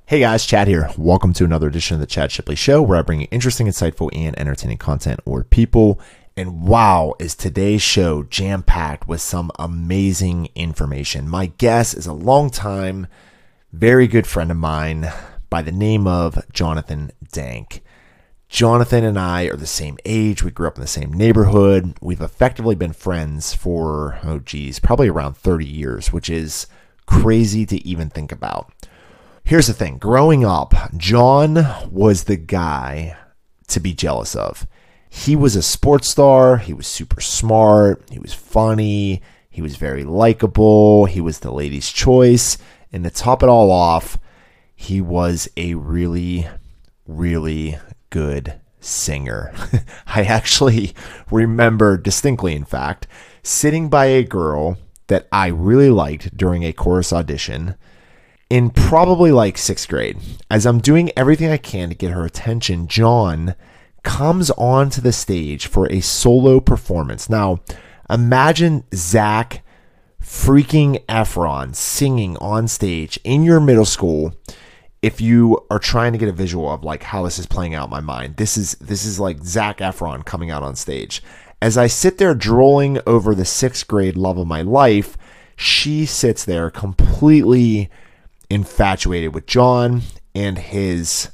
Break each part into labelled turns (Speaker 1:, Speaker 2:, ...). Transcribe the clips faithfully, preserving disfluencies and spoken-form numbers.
Speaker 1: Hey guys, Chad here. Welcome to another edition of the Chad Shipley Show, where I bring you interesting, insightful, and entertaining content or people. And wow, is today's show jam-packed with some amazing information. My guest is a longtime, very good friend of mine by the name of Jonathan Dank. Jonathan and I are the same age. We grew up in the same neighborhood. We've effectively been friends for, oh geez, probably around thirty years, which is crazy to even think about. Here's the thing. Growing up, John was the guy to be jealous of. He was a sports star. He was super smart. He was funny. He was very likable. He was the lady's choice. And to top it all off, he was a really, really good singer. I actually remember distinctly, in fact, sitting by a girl that I really liked during a chorus audition in probably like sixth grade. As I'm doing everything I can to get her attention, John comes onto the stage for a solo performance. Now, imagine Zac freaking Efron singing on stage in your middle school. If you are trying to get a visual of like how this is playing out in my mind, this is this is like Zac Efron coming out on stage. As I sit there drooling over the sixth grade love of my life, she sits there completely infatuated with John and his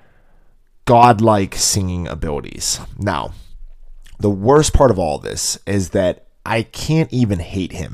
Speaker 1: godlike singing abilities. Now, the worst part of all this is that I can't even hate him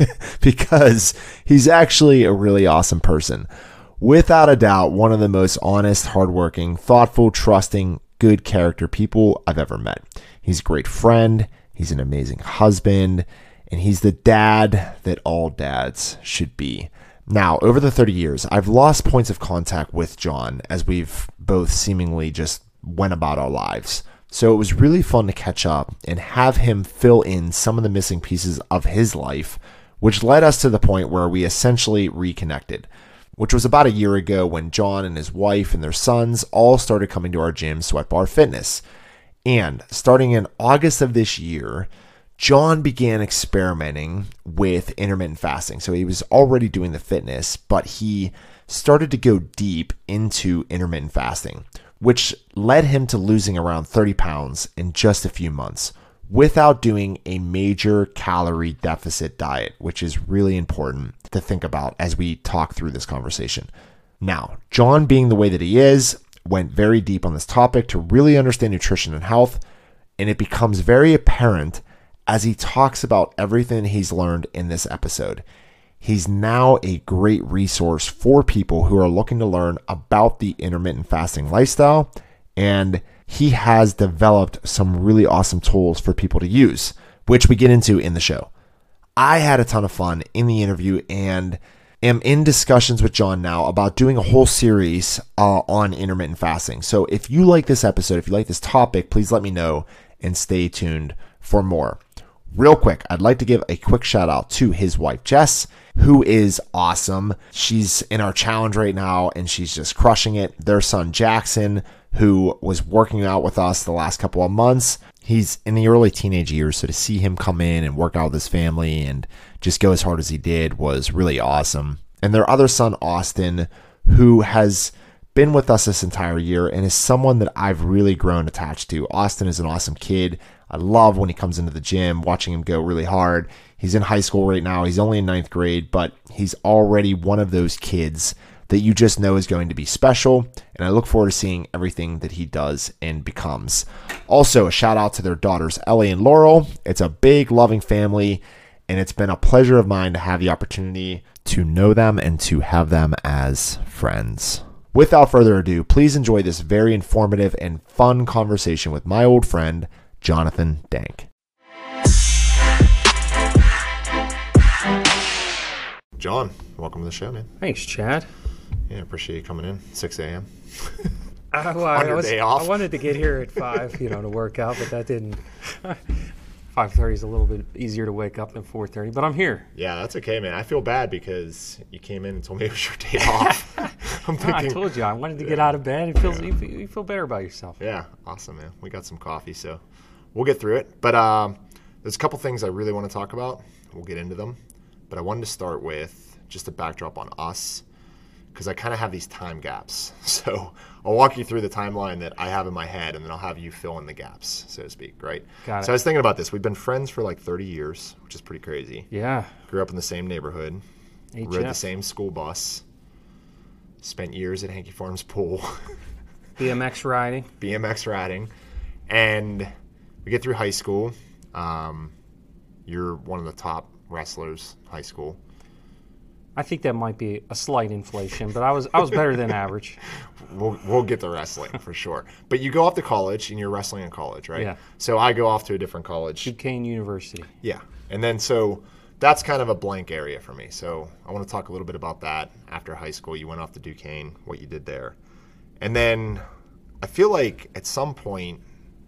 Speaker 1: because he's actually a really awesome person. Without a doubt, one of the most honest, hardworking, thoughtful, trusting, good character people I've ever met. He's a great friend. He's an amazing husband. And he's the dad that all dads should be. Now, over the thirty years, I've lost points of contact with John as we've both seemingly just went about our lives. So it was really fun to catch up and have him fill in some of the missing pieces of his life, which led us to the point where we essentially reconnected, which was about a year ago when John and his wife and their sons all started coming to our gym, Sweat Bar Fitness. And starting in August of this year, John began experimenting with intermittent fasting. So he was already doing the fitness, but he started to go deep into intermittent fasting, which led him to losing around thirty pounds in just a few months without doing a major calorie deficit diet, which is really important to think about as we talk through this conversation. Now, John, being the way that he is, went very deep on this topic to really understand nutrition and health, and it becomes very apparent as he talks about everything he's learned in this episode. He's now a great resource for people who are looking to learn about the intermittent fasting lifestyle, and he has developed some really awesome tools for people to use, which we get into in the show. I had a ton of fun in the interview and am in discussions with John now about doing a whole series uh, on intermittent fasting. So if you like this episode, if you like this topic, please let me know and stay tuned for more. Real quick, I'd like to give a quick shout out to his wife, Jess, who is awesome. She's in our challenge right now and she's just crushing it. Their son, Jackson, who was working out with us the last couple of months, he's in the early teenage years. So to see him come in and work out with his family and just go as hard as he did was really awesome. And their other son, Austin, who has been with us this entire year and is someone that I've really grown attached to. Austin is an awesome kid. I love when he comes into the gym, watching him go really hard. He's in high school right now. He's only in ninth grade, but he's already one of those kids that you just know is going to be special. And I look forward to seeing everything that he does and becomes. Also, a shout out to their daughters, Ellie and Laurel. It's a big, loving family, and it's been a pleasure of mine to have the opportunity to know them and to have them as friends. Without further ado, please enjoy this very informative and fun conversation with my old friend, Jonathan Dank. John, welcome to the show, man.
Speaker 2: Thanks, Chad.
Speaker 1: Yeah, appreciate you coming in. six a.m.
Speaker 2: Uh, well,
Speaker 1: On
Speaker 2: I,
Speaker 1: your
Speaker 2: was,
Speaker 1: day off.
Speaker 2: I wanted to get here at five, you know, to work out, but that didn't. five thirty is a little bit easier to wake up than four thirty, but I'm here.
Speaker 1: Yeah, that's okay, man. I feel bad because you came in and told me it was your day off. I'm
Speaker 2: No,
Speaker 1: thinking,
Speaker 2: I told you I wanted to get out of bed. It feels you, feel, you feel better about yourself.
Speaker 1: yeah, awesome, man. We got some coffee, so we'll get through it. But um, there's a couple things I really want to talk about. We'll get into them. But I wanted to start with just a backdrop on us. because I kind of have these time gaps. So I'll walk you through the timeline that I have in my head, and then I'll have you fill in the gaps, so to speak, right?
Speaker 2: Got it.
Speaker 1: So I was thinking about this. We've been friends for like thirty years, which is pretty crazy.
Speaker 2: Yeah.
Speaker 1: Grew up in the same neighborhood,
Speaker 2: H F.
Speaker 1: rode the same school bus, spent years at Hankey Farms Pool,
Speaker 2: B M X riding.
Speaker 1: B M X riding, and we get through high school. Um, you're one of the top wrestlers in high school.
Speaker 2: I think that might be a slight inflation, but I was I was better than average.
Speaker 1: We'll we'll get the wrestling for sure. But you go off to college, and you're wrestling in college, right?
Speaker 2: Yeah.
Speaker 1: So I go off to a different college.
Speaker 2: Duquesne University.
Speaker 1: Yeah. And then so that's kind of a blank area for me. So I want to talk a little bit about that. After high school, you went off to Duquesne, what you did there. And then I feel like at some point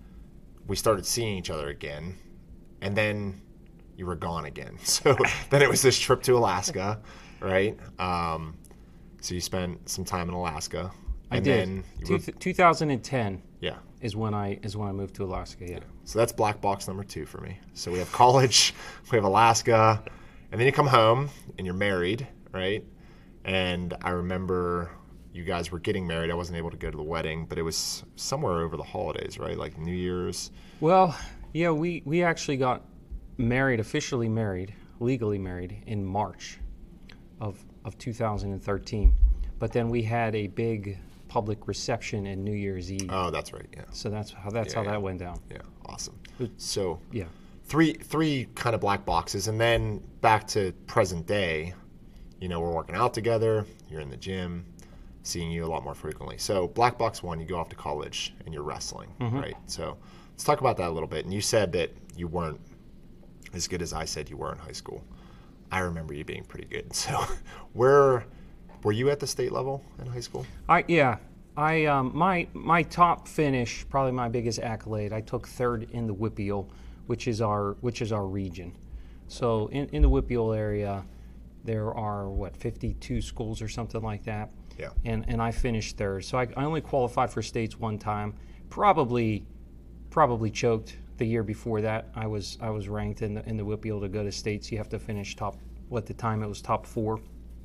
Speaker 1: we started seeing each other again, and then you were gone again. So then it was this trip to Alaska, right? Um, so you spent some time in Alaska.
Speaker 2: I
Speaker 1: and
Speaker 2: did.
Speaker 1: Then you
Speaker 2: Two,
Speaker 1: were,
Speaker 2: two thousand ten
Speaker 1: yeah.
Speaker 2: is when I is when I moved to Alaska. Yeah.
Speaker 1: So that's black box number two for me. So we have college, we have Alaska, and then you come home and you're married, right? And I remember you guys were getting married. I wasn't able to go to the wedding, but it was somewhere over the holidays, right? Like New Year's.
Speaker 2: Well, yeah, we, we actually got married, officially married, legally married in March of of two thousand thirteen. But then we had a big public reception in New Year's Eve.
Speaker 1: Oh, that's right. Yeah.
Speaker 2: So that's how that's
Speaker 1: Yeah,
Speaker 2: how
Speaker 1: yeah.
Speaker 2: that went down.
Speaker 1: Yeah. Awesome. So
Speaker 2: Yeah.
Speaker 1: three three kind of black boxes, and then back to present day. You know, we're working out together. You're in the gym, seeing you a lot more frequently. So black box one, you go off to college and you're wrestling, right? So let's talk about that a little bit. And you said that you weren't as good as I said you were in high school. I remember you being pretty good. So where were you at the state level in high school?
Speaker 2: I yeah. I um, my my top finish, probably my biggest accolade. I took third in the WPIAL, which is our which is our region. So in, in the WPIAL area, there are what fifty-two schools or something like that.
Speaker 1: Yeah.
Speaker 2: And and I finished third. So I, I only qualified for states one time. Probably probably choked the year before that. I was I was ranked in the in the WPIAL to go to states. You have to finish top. Well, at the time it was top four.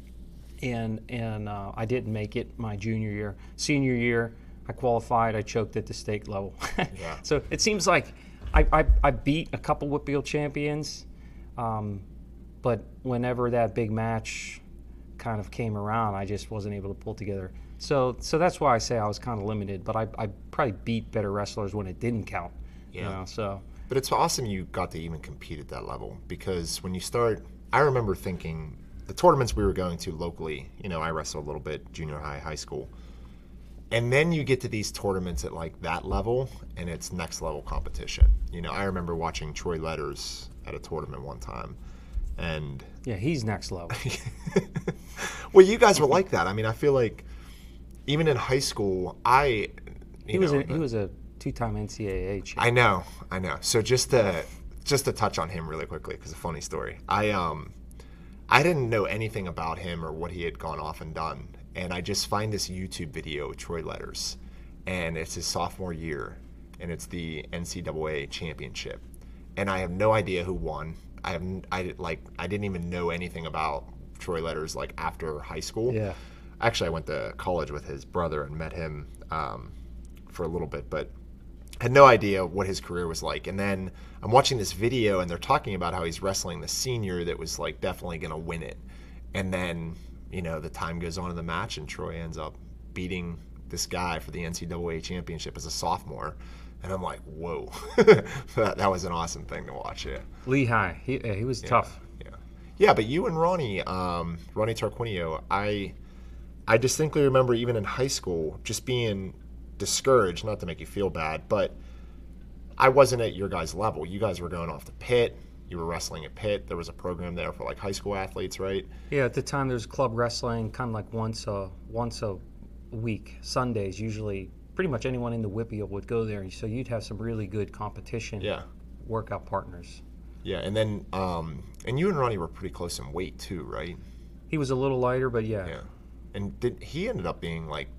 Speaker 2: And and uh, I didn't make it my junior year. Senior year, I qualified. I choked at the state level.
Speaker 1: Yeah.
Speaker 2: So it seems like I, I, I beat a couple WPIAL champions, um, but whenever that big match kind of came around, I just wasn't able to pull together. So so that's why I say I was kind of limited. But I, I probably beat better wrestlers when it didn't count.
Speaker 1: Yeah.
Speaker 2: You know, so
Speaker 1: But it's awesome you got to even compete at that level, because when you start, I remember thinking the tournaments we were going to locally, you know, I wrestled a little bit, junior high, high school. And then you get to these tournaments at like that level, and it's next level competition. You know, I remember watching Troy Letters at a tournament one time. And
Speaker 2: yeah, he's next level.
Speaker 1: well, you guys were like that. I mean, I feel like even in high school, I you
Speaker 2: He was
Speaker 1: know,
Speaker 2: a, he was a two-time N C double A champion.
Speaker 1: I know, I know. So just to just to touch on him really quickly, because a funny story. I um I didn't know anything about him or what he had gone off and done, and I just find this YouTube video of Troy Letters, and it's his sophomore year, and it's the N C double A championship, and I have no idea who won. I have I like I didn't even know anything about Troy Letters like after high school.
Speaker 2: Yeah.
Speaker 1: Actually, I went to college with his brother and met him um, for a little bit, but had no idea what his career was like. And then I'm watching this video, and they're talking about how he's wrestling the senior that was like definitely going to win it. And then, you know, the time goes on in the match, and Troy ends up beating this guy for the N C double A championship as a sophomore. And I'm like, whoa, that, that was an awesome thing to watch. Yeah.
Speaker 2: Lehigh, he, yeah, he was
Speaker 1: Yeah,
Speaker 2: tough.
Speaker 1: Yeah. Yeah, but you and Ronnie, um, Ronnie Tarquinio, I, I distinctly remember even in high school just being discouraged, not to make you feel bad, but I wasn't at your guys' level. You guys were going off to Pitt. You were wrestling at Pitt. There was a program there for like high school athletes, right?
Speaker 2: Yeah, at the time there was club wrestling, kind of like once a once a week, Sundays. Usually, pretty much anyone in the WPIAL would go there, so you'd have some really good competition.
Speaker 1: Yeah.
Speaker 2: Workout partners.
Speaker 1: Yeah, and then um, and you and Ronnie were pretty close in weight too, right?
Speaker 2: He was a little lighter, but yeah.
Speaker 1: Yeah. And did he ended up being like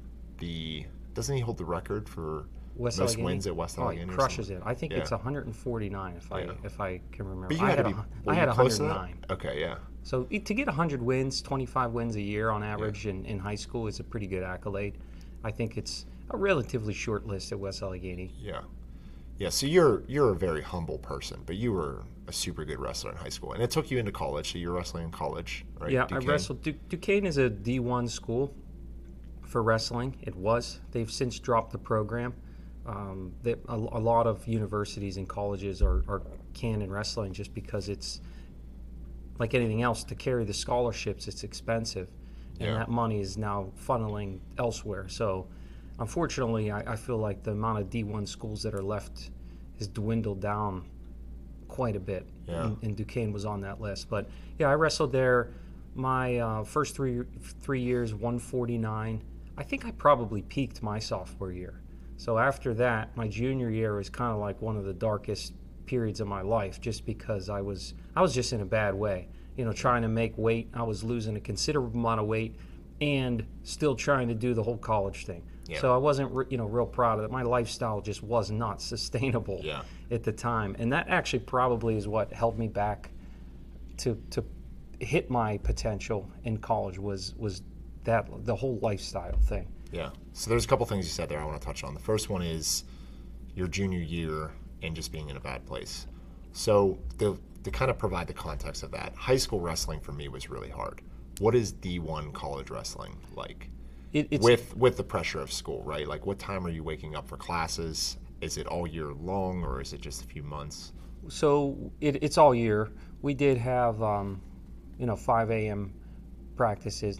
Speaker 1: the doesn't he hold the record for
Speaker 2: West
Speaker 1: most
Speaker 2: Allegheny?
Speaker 1: wins at West
Speaker 2: Oh,
Speaker 1: Allegheny?
Speaker 2: he
Speaker 1: or
Speaker 2: crushes
Speaker 1: something?
Speaker 2: it. I think
Speaker 1: Yeah.
Speaker 2: it's one hundred forty-nine if I
Speaker 1: Yeah.
Speaker 2: if I can remember.
Speaker 1: But you
Speaker 2: I
Speaker 1: had,
Speaker 2: had
Speaker 1: to be,
Speaker 2: a,
Speaker 1: were
Speaker 2: I
Speaker 1: you
Speaker 2: had
Speaker 1: close to
Speaker 2: one hundred nine.
Speaker 1: that? Okay, yeah.
Speaker 2: So it- to get one hundred wins, twenty-five wins a year on average
Speaker 1: Yeah.
Speaker 2: in, in high school is a pretty good accolade. I think it's a relatively short list at West Allegheny.
Speaker 1: Yeah. Yeah, so you're you're a very humble person, but you were a super good wrestler in high school, and it took you into college. So you're wrestling in college, right?
Speaker 2: Yeah,
Speaker 1: Duquesne?
Speaker 2: I wrestled. Du- Duquesne is a D one school for wrestling. It was. They've since dropped the program. Um, they, a, a lot of universities and colleges are, are canned in wrestling just because it's like anything else. To carry the scholarships, it's expensive, and
Speaker 1: Yeah.
Speaker 2: that money is now funneling elsewhere. So, unfortunately, I, I feel like the amount of D one schools that are left has dwindled down quite a bit.
Speaker 1: Yeah.
Speaker 2: And, and Duquesne was on that list. But yeah, I wrestled there. My uh, first three three years, one forty-nine. I think I probably peaked my sophomore year. So after that, my junior year was kind of like one of the darkest periods of my life, just because I was I was just in a bad way. You know, trying to make weight. I was losing a considerable amount of weight, and still trying to do the whole college thing.
Speaker 1: Yeah.
Speaker 2: So I wasn't, re- you know, real proud of it. My lifestyle just was not sustainable
Speaker 1: Yeah.
Speaker 2: at the time, and that actually probably is what held me back to to hit my potential in college. Was was that the whole lifestyle thing?
Speaker 1: Yeah. So there's a couple things you said there I want to touch on. The first one is your junior year and just being in a bad place. So the, to kind of provide the context of that, high school wrestling for me was really hard. What is D one college wrestling like?
Speaker 2: It, it's
Speaker 1: with with the pressure of school, right? Like, what time are you waking up for classes? Is it all year long, or is it just a few months?
Speaker 2: so it, it's all year. We did have, um, you know, five a.m. practices.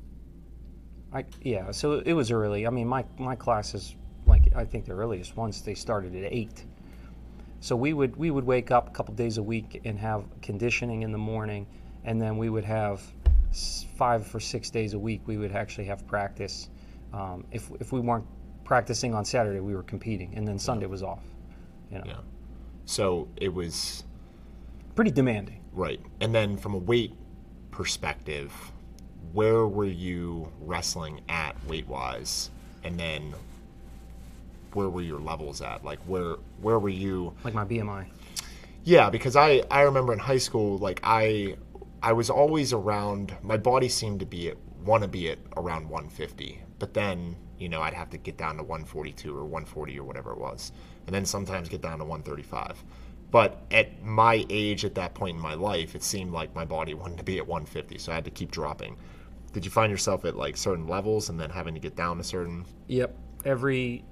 Speaker 2: I yeah, so it was early. I mean, my my classes, like I think the earliest ones, they started at eight. So we would we would wake up a couple days a week and have conditioning in the morning, and then we would have s- five or six days a week. We would actually have practice. Um, if if we weren't practicing on Saturday, we were competing, and then Sunday was off. You know,
Speaker 1: Yeah. So it was
Speaker 2: pretty demanding.
Speaker 1: right. And then from a weight perspective, where were you wrestling at weight wise? And then where were your levels at? Like where where were you?
Speaker 2: Like my B M I.
Speaker 1: Yeah, because I, I remember in high school, like I I was always around, my body seemed to be at, want to be at around one fifty, but then, you know, I'd have to get down to one forty-two or one forty or whatever it was, and then sometimes get down to one thirty-five. But at my age, at that point in my life, it seemed like my body wanted to be at one fifty, so I had to keep dropping. Did you find yourself at like certain levels and then having to get down to certain?
Speaker 2: Yep. Every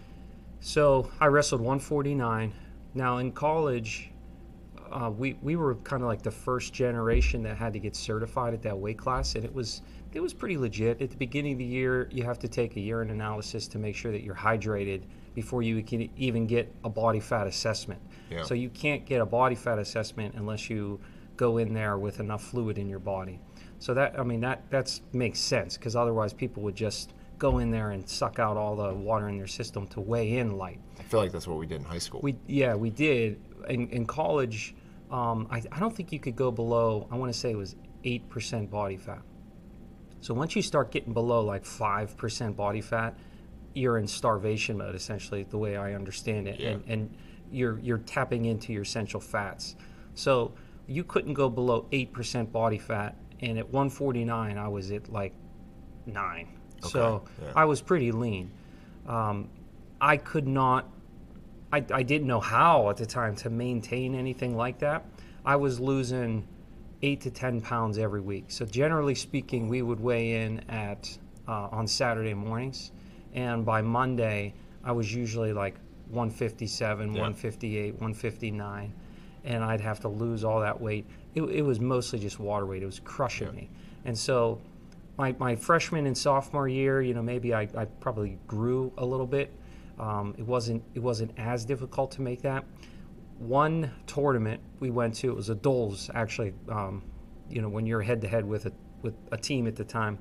Speaker 2: so I wrestled one forty-nine. Now in college, uh, we we were kind of like the first generation that had to get certified at that weight class, and it was it was pretty legit. At the beginning of the year, you have to take a urine analysis to make sure that you're hydrated before you can even get a body fat assessment.
Speaker 1: Yeah.
Speaker 2: So you can't get a body fat assessment unless you go in there with enough fluid in your body. So that I mean that that's makes sense, because otherwise people would just go in there and suck out all the water in their system to weigh in light.
Speaker 1: I feel like that's what we did in high school.
Speaker 2: We yeah we did in, in college. Um, I, I don't think you could go below. I want to say it was eight percent body fat. So once you start getting below like five percent body fat, you're in starvation mode, essentially, the way I understand it,
Speaker 1: Yeah.
Speaker 2: and and you're you're tapping into your essential fats. So you couldn't go below eight percent body fat, and at one forty-nine I was at like nine. So
Speaker 1: yeah.
Speaker 2: I was pretty lean. Um, I could not, I, I didn't know how at the time to maintain anything like that. I was losing eight to ten pounds every week. So generally speaking, we would weigh in at uh, on Saturday mornings, and by Monday I was usually like one fifty-seven,
Speaker 1: Yeah.
Speaker 2: one fifty-eight, one fifty-nine, and I'd have to lose all that weight. It, it was mostly just water weight. It was crushing
Speaker 1: Yeah.
Speaker 2: me. And so my, my freshman and sophomore year, you know, maybe I, I probably grew a little bit. Um, it wasn't it wasn't as difficult to make that. One tournament we went to, it was a Doles actually. Um, you know, when you're head to head with a with a team at the time.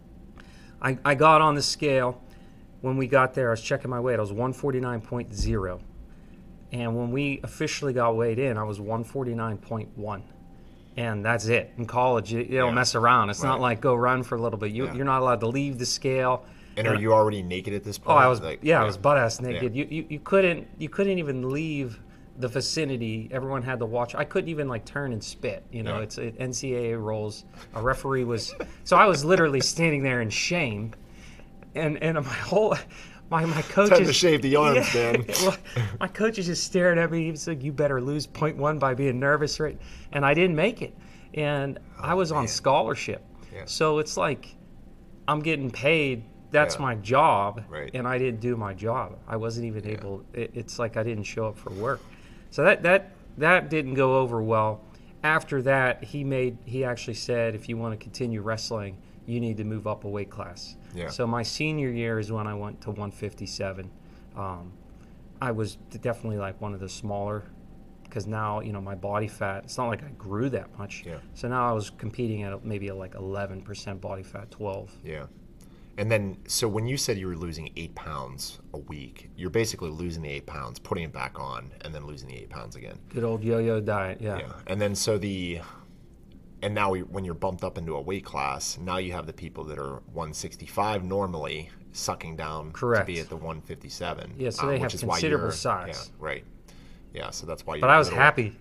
Speaker 2: I, I got on the scale. When we got there, I was checking my weight. I was one forty-nine point zero, and when we officially got weighed in, I was one forty-nine point one. And that's it. In college, you, you don't
Speaker 1: Yeah.
Speaker 2: mess around. It's not
Speaker 1: Right.
Speaker 2: like go run for a little bit. You,
Speaker 1: Yeah.
Speaker 2: You're not allowed to leave the scale.
Speaker 1: And are you already naked at this
Speaker 2: Oh,
Speaker 1: point?
Speaker 2: I was
Speaker 1: Like,
Speaker 2: yeah, I was butt ass naked.
Speaker 1: Yeah.
Speaker 2: You, you you couldn't you couldn't even leave the vicinity, everyone had to watch. I couldn't even like turn and spit. You know,
Speaker 1: Yeah.
Speaker 2: it's it, N C double A rules. A referee was, so I was literally standing there in shame, and and my whole, my my coaches.
Speaker 1: Time to shave the arms, man.
Speaker 2: Well, my coaches just stared at me. He was like, "You better lose point one by being nervous, right?" And I didn't make it, and I was on scholarship,
Speaker 1: Yeah.
Speaker 2: so it's like I'm getting paid. That's
Speaker 1: Yeah.
Speaker 2: my job,
Speaker 1: Right.
Speaker 2: and I didn't do my job. I wasn't even able. It, it's like I didn't show up for work. So that that that didn't go over well. After that, he made he actually said, if you want to continue wrestling, you need to move up a weight class.
Speaker 1: Yeah.
Speaker 2: So my senior year is when I went to one fifty-seven. Um, I was definitely like one of the smaller, because now, you know, my body fat, it's not like I grew that much.
Speaker 1: Yeah.
Speaker 2: So now I was competing at maybe a, like eleven percent body fat, twelve.
Speaker 1: Yeah. And then, so when you said you were losing eight pounds a week, you're basically losing the eight pounds, putting it back on, and then losing the eight pounds again.
Speaker 2: Good old yo-yo diet, yeah.
Speaker 1: Yeah. And then, so the, and now we, when you're bumped up into a weight class, now you have the people that are one sixty-five normally sucking down
Speaker 2: Correct.
Speaker 1: to be at the one fifty-seven.
Speaker 2: Yeah, so
Speaker 1: uh,
Speaker 2: they
Speaker 1: which
Speaker 2: have
Speaker 1: is why
Speaker 2: considerable
Speaker 1: you're-
Speaker 2: size.
Speaker 1: Yeah, right. Yeah, so that's why you're
Speaker 2: But I
Speaker 1: a
Speaker 2: was
Speaker 1: little-
Speaker 2: happy.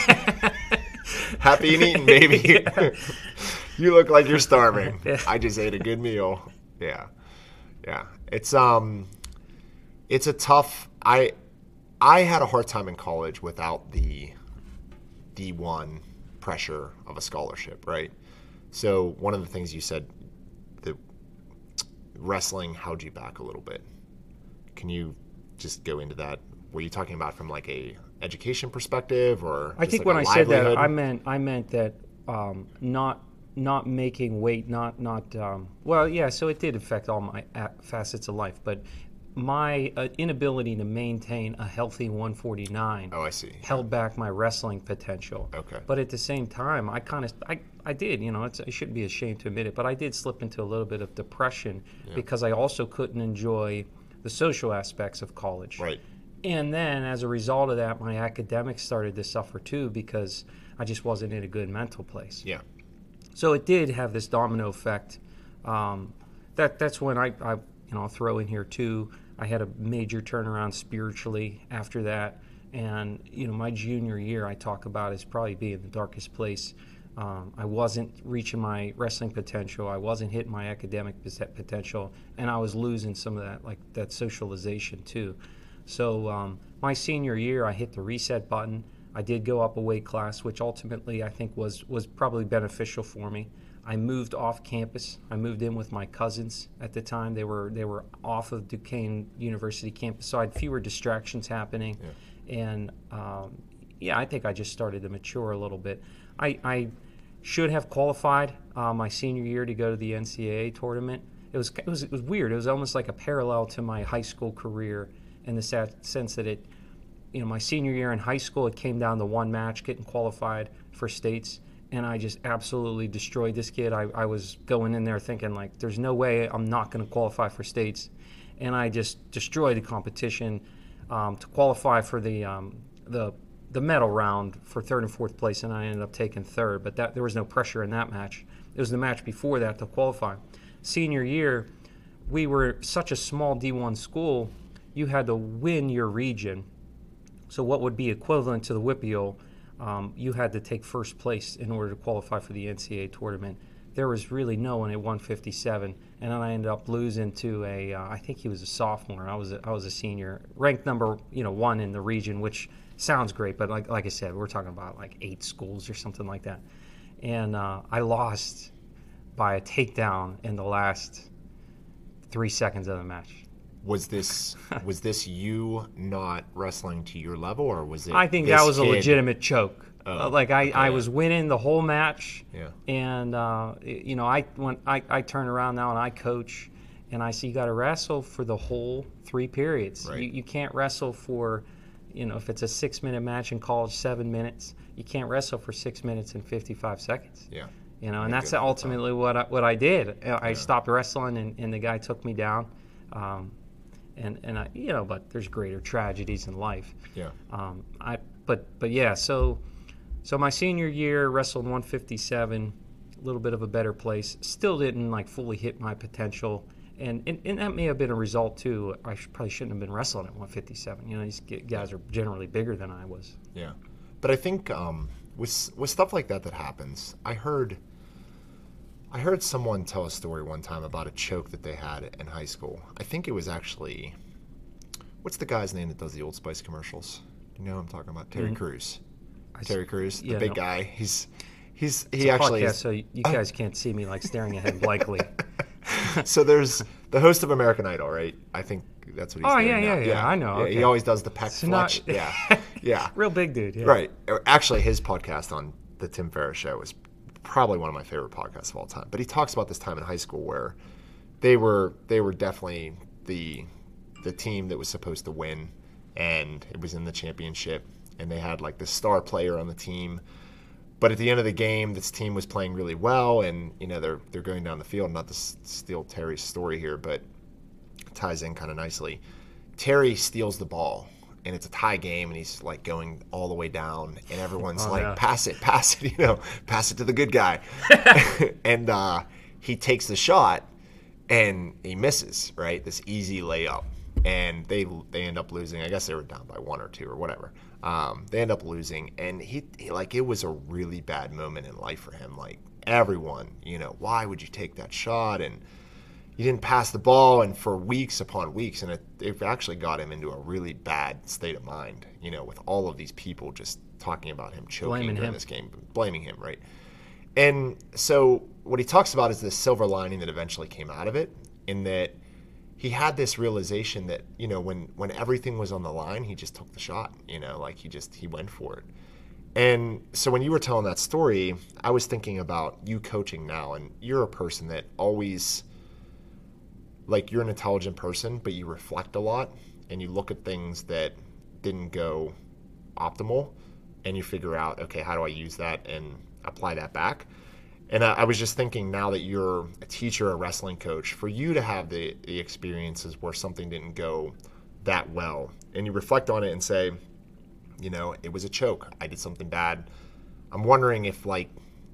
Speaker 1: Happy and eating, baby. You look like you're starving.
Speaker 2: Yeah.
Speaker 1: I just ate a good meal. Yeah. Yeah. It's um it's a tough I I had a hard time in college without the D one pressure of a scholarship, right? So one of the things you said, the wrestling held you back a little bit. Can you just go into that? Were you talking about from like a education perspective, or
Speaker 2: I
Speaker 1: just
Speaker 2: think
Speaker 1: like
Speaker 2: when
Speaker 1: a
Speaker 2: I said that,
Speaker 1: livelihood?
Speaker 2: I meant I meant that um, not not making weight, not not um, well, yeah. So it did affect all my a- facets of life, but my uh, inability to maintain a healthy one forty-nine
Speaker 1: Oh, I see.
Speaker 2: held back my wrestling potential.
Speaker 1: Okay.
Speaker 2: But at the same time, I kind of I, I did, you know, it's, I shouldn't be ashamed to admit it, but I did slip into a little bit of depression because I also couldn't enjoy the social aspects of college.
Speaker 1: Right.
Speaker 2: And then as a result of that, my academics started to suffer too because I just wasn't in a good mental place.
Speaker 1: Yeah.
Speaker 2: So it did have this domino effect. Um, that that's when I, I, you know, I'll throw in here too. I had a major turnaround spiritually after that, and you know, my junior year I talk about as probably being the darkest place. Um, I wasn't reaching my wrestling potential. I wasn't hitting my academic potential, and I was losing some of that, like that socialization too. So um, my senior year, I hit the reset button. I did go up a weight class, which ultimately I think was was probably beneficial for me. I moved off campus. I moved in with my cousins at the time. They were they were off of Duquesne University campus, so I had fewer distractions happening. Yeah. And um, yeah, I think I just started to mature a little bit. I, I should have qualified uh, my senior year to go to the N C double A tournament. It was it was it was weird. It was almost like a parallel to my high school career in the sense that it, you know, my senior year in high school, it came down to one match, getting qualified for states, and I just absolutely destroyed this kid. I, I was going in there thinking, like, there's no way I'm not going to qualify for states, and I just destroyed the competition um, to qualify for the um, the the medal round for third and fourth place, and I ended up taking third, but that there was no pressure in that match. It was the match before that to qualify. Senior year, we were such a small D one school, you had to win your region. So what would be equivalent to the WPIAL, um, you had to take first place in order to qualify for the N C double A tournament. There was really no one at one fifty-seven, and then I ended up losing to a, uh, I think he was a sophomore. I was a, I was a senior, ranked number you know one in the region, which sounds great, but like like I said, we're talking about like eight schools or something like that. And uh, I lost by a takedown in the last three seconds of the match.
Speaker 1: Was this was this you not wrestling to your level, or was it?
Speaker 2: I think
Speaker 1: this
Speaker 2: that was a
Speaker 1: kid-
Speaker 2: legitimate choke.
Speaker 1: Oh,
Speaker 2: Uh, like I,
Speaker 1: okay.
Speaker 2: I was winning the whole match,
Speaker 1: Yeah.
Speaker 2: and uh, you know I when I, I turn around now and I coach, and I see you got to wrestle for the whole three periods.
Speaker 1: Right.
Speaker 2: You, you can't wrestle for, you know, if it's a six minute match in college, seven minutes. You can't wrestle for six minutes and fifty-five seconds.
Speaker 1: Yeah.
Speaker 2: You know, and
Speaker 1: Make
Speaker 2: that's
Speaker 1: it all the
Speaker 2: ultimately what I, what I did. I stopped wrestling, and, and the guy took me down. Um, and and I, you know, but there's greater tragedies in life.
Speaker 1: Yeah.
Speaker 2: Um, I but but yeah, so so my senior year wrestled one fifty-seven, a little bit of a better place. Still didn't like fully hit my potential, and, and and that may have been a result too. I should, probably shouldn't have been wrestling at one fifty-seven. You know, these guys are generally bigger than I was.
Speaker 1: Yeah, but I think um, with with stuff like that that happens, I heard I heard someone tell a story one time about a choke that they had in high school. I think it was actually, what's the guy's name that does the Old Spice commercials? You know who I'm talking about? Terry mm-hmm. Crews. I Terry Crews, the yeah, big no. guy. He's he's he
Speaker 2: it's
Speaker 1: actually.
Speaker 2: Podcast,
Speaker 1: is,
Speaker 2: so you guys uh, can't see me like staring at him blankly.
Speaker 1: So there's the host of American Idol, right? I think that's what he's
Speaker 2: oh,
Speaker 1: doing
Speaker 2: yeah,
Speaker 1: now.
Speaker 2: yeah, yeah, yeah, I know.
Speaker 1: Yeah,
Speaker 2: okay.
Speaker 1: He always does the pec
Speaker 2: it's
Speaker 1: fletch.
Speaker 2: Not,
Speaker 1: yeah, yeah.
Speaker 2: Real big dude. Yeah.
Speaker 1: Right. Actually, his podcast on the Tim Ferriss Show is probably one of my favorite podcasts of all time. But he talks about this time in high school where they were they were definitely the the team that was supposed to win, and it was in the championship, and they had like this star player on the team. But at the end of the game, this team was playing really well, and you know they're they're going down the field. Not to steal Terry's story here, but it ties in kind of nicely. Terry steals the ball, and it's a tie game, and he's like going all the way down, and everyone's oh, like, yeah. "Pass it, pass it, you know, pass it to the good guy." And uh, he takes the shot, and he misses. Right, this easy layup, and they they end up losing. I guess they were down by one or two or whatever. Um, they end up losing, and he, he like it was a really bad moment in life for him. Like everyone, you know, why would you take that shot? And you didn't pass the ball, and for weeks upon weeks, and it, it actually got him into a really bad state of mind. You know, with all of these people just talking about him choking
Speaker 2: blaming
Speaker 1: during
Speaker 2: him.
Speaker 1: this game, blaming him, right? And so what he talks about is this silver lining that eventually came out of it, in that he had this realization that, you know, when, when everything was on the line, he just took the shot, you know, like he just, he went for it. And so when you were telling that story, I was thinking about you coaching now, and you're a person that always, like, you're an intelligent person, but you reflect a lot, and you look at things that didn't go optimal, and you figure out, okay, how do I use that and apply that back? And I was just thinking, now that you're a teacher, a wrestling coach, for you to have the, the experiences where something didn't go that well, and you reflect on it and say, you know, it was a choke. I did something bad. I'm wondering if, like,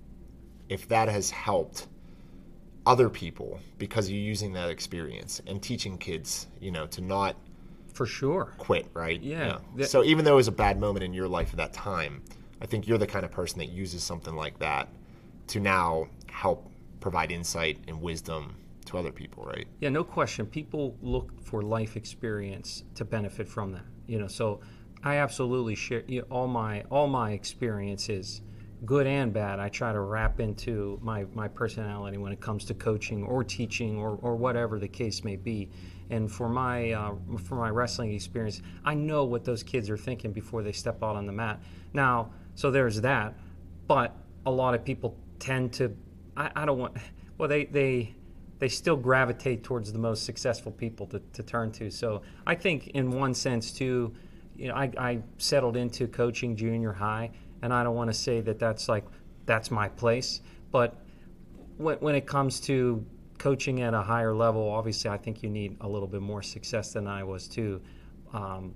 Speaker 1: if that has helped other people because you're using that experience and teaching kids, you know, to not
Speaker 2: for sure
Speaker 1: quit, right?
Speaker 2: Yeah.
Speaker 1: You know?
Speaker 2: That,
Speaker 1: so even though it was a bad moment in your life at that time, I think you're the kind of person that uses something like that to now help provide insight and wisdom to other people, right?
Speaker 2: Yeah, no question. People look for life experience to benefit from that. You know, so I absolutely share, you know, all my all my experiences, good and bad. I try to wrap into my my personality when it comes to coaching or teaching or or whatever the case may be. And for my uh, for my wrestling experience, I know what those kids are thinking before they step out on the mat. Now, so there's that, but a lot of people tend to, I, I don't want, well, they, they they still gravitate towards the most successful people to, to turn to. So I think in one sense too, you know, I, I settled into coaching junior high, and I don't want to say that that's like, that's my place, but when, when it comes to coaching at a higher level, obviously I think you need a little bit more success than I was too. Um,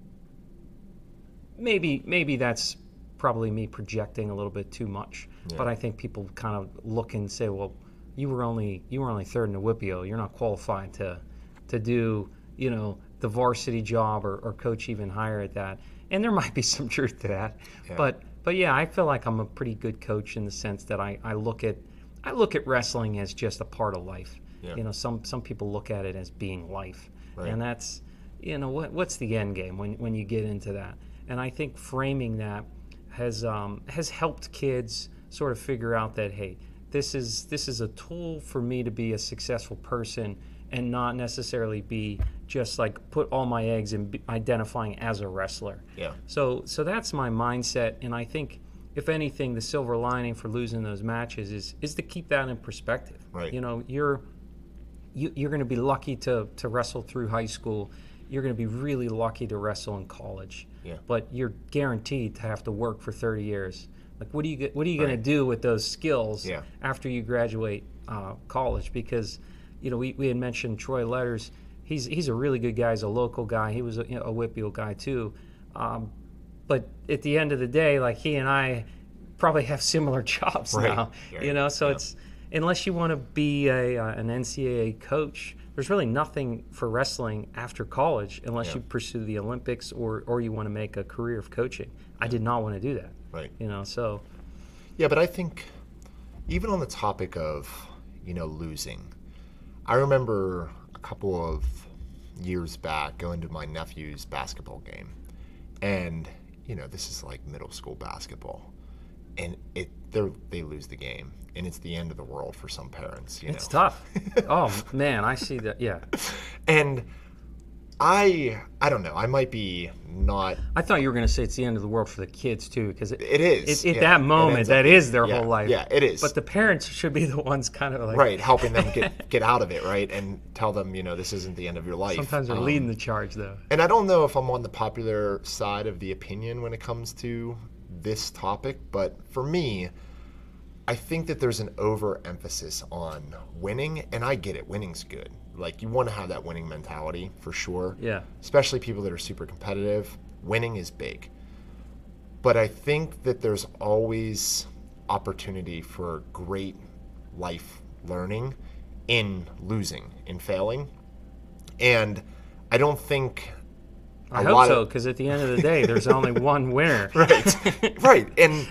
Speaker 2: maybe maybe that's probably me projecting a little bit too much. Yeah. But I think people kind of look and say, well, you were only you were only third in the Whippio. You're not qualified to to do, you know, the varsity job or, or coach even higher at that. And there might be some truth to that. Yeah. But but yeah, I feel like I'm a pretty good coach in the sense that I, I look at I look at wrestling as just a part of life. Yeah. You know, some some people look at it as being life. Right. And that's, you know, what what's the end game when when you get into that? And I think framing that has um, has helped kids sort of figure out that, hey, this is this is a tool for me to be a successful person and not necessarily be just like put all my eggs in identifying as a wrestler.
Speaker 1: Yeah.
Speaker 2: So so that's my mindset, and I think if anything, the silver lining for losing those matches is is to keep that in perspective.
Speaker 1: Right.
Speaker 2: You know, you're you, you're going to be lucky to to wrestle through high school. You're going to be really lucky to wrestle in college.
Speaker 1: Yeah.
Speaker 2: But you're guaranteed to have to work for thirty years. Like, what do you get, what are you
Speaker 1: Right.
Speaker 2: going to do with those skills
Speaker 1: yeah.
Speaker 2: after you graduate uh, college? Because, you know, we, we had mentioned Troy Letters. He's he's a really good guy. He's a local guy. He was a, you know, a Whitfield guy too. Um, but at the end of the day, like, he and I probably have similar jobs
Speaker 1: right.
Speaker 2: now.
Speaker 1: Yeah.
Speaker 2: You know, so
Speaker 1: yeah.
Speaker 2: it's unless you want to be a uh, an N C double A coach, there's really nothing for wrestling after college unless
Speaker 1: Yeah.
Speaker 2: you pursue the Olympics or or you want to make a career of coaching. I did not want to do that.
Speaker 1: Right.
Speaker 2: You know, so
Speaker 1: Yeah, but I think even on the topic of, you know, losing, I remember a couple of years back going to my nephew's basketball game. And, you know, this is like middle school basketball. And it they they lose the game. And it's the end of the world for some parents, you know.
Speaker 2: it's tough. Oh man, I see that. Yeah,
Speaker 1: And I I don't know. I might be not.
Speaker 2: I thought you were going to say it's the end of the world for the kids too, because it,
Speaker 1: It is.
Speaker 2: it, at
Speaker 1: yeah,
Speaker 2: that
Speaker 1: it
Speaker 2: moment,
Speaker 1: ends up
Speaker 2: that
Speaker 1: being-
Speaker 2: is their
Speaker 1: yeah,
Speaker 2: whole life.
Speaker 1: Yeah, it is.
Speaker 2: But the parents should be the ones kind of like
Speaker 1: right, helping them get get out of it, right, and tell them, you know, this isn't the end of your life.
Speaker 2: Sometimes they're
Speaker 1: Um,
Speaker 2: leading the charge though.
Speaker 1: And I don't know if I'm on the popular side of the opinion when it comes to this topic, but for me, I think that there's an overemphasis on winning, and I get it. Winning's good. Like, you want to have that winning mentality for sure.
Speaker 2: Yeah.
Speaker 1: Especially people that are super competitive. Winning is big. But I think that there's always opportunity for great life learning in losing, in failing. And I don't think
Speaker 2: I
Speaker 1: a
Speaker 2: hope
Speaker 1: lot
Speaker 2: so,
Speaker 1: of-
Speaker 2: because at the end of the day, there's only one winner.
Speaker 1: right right and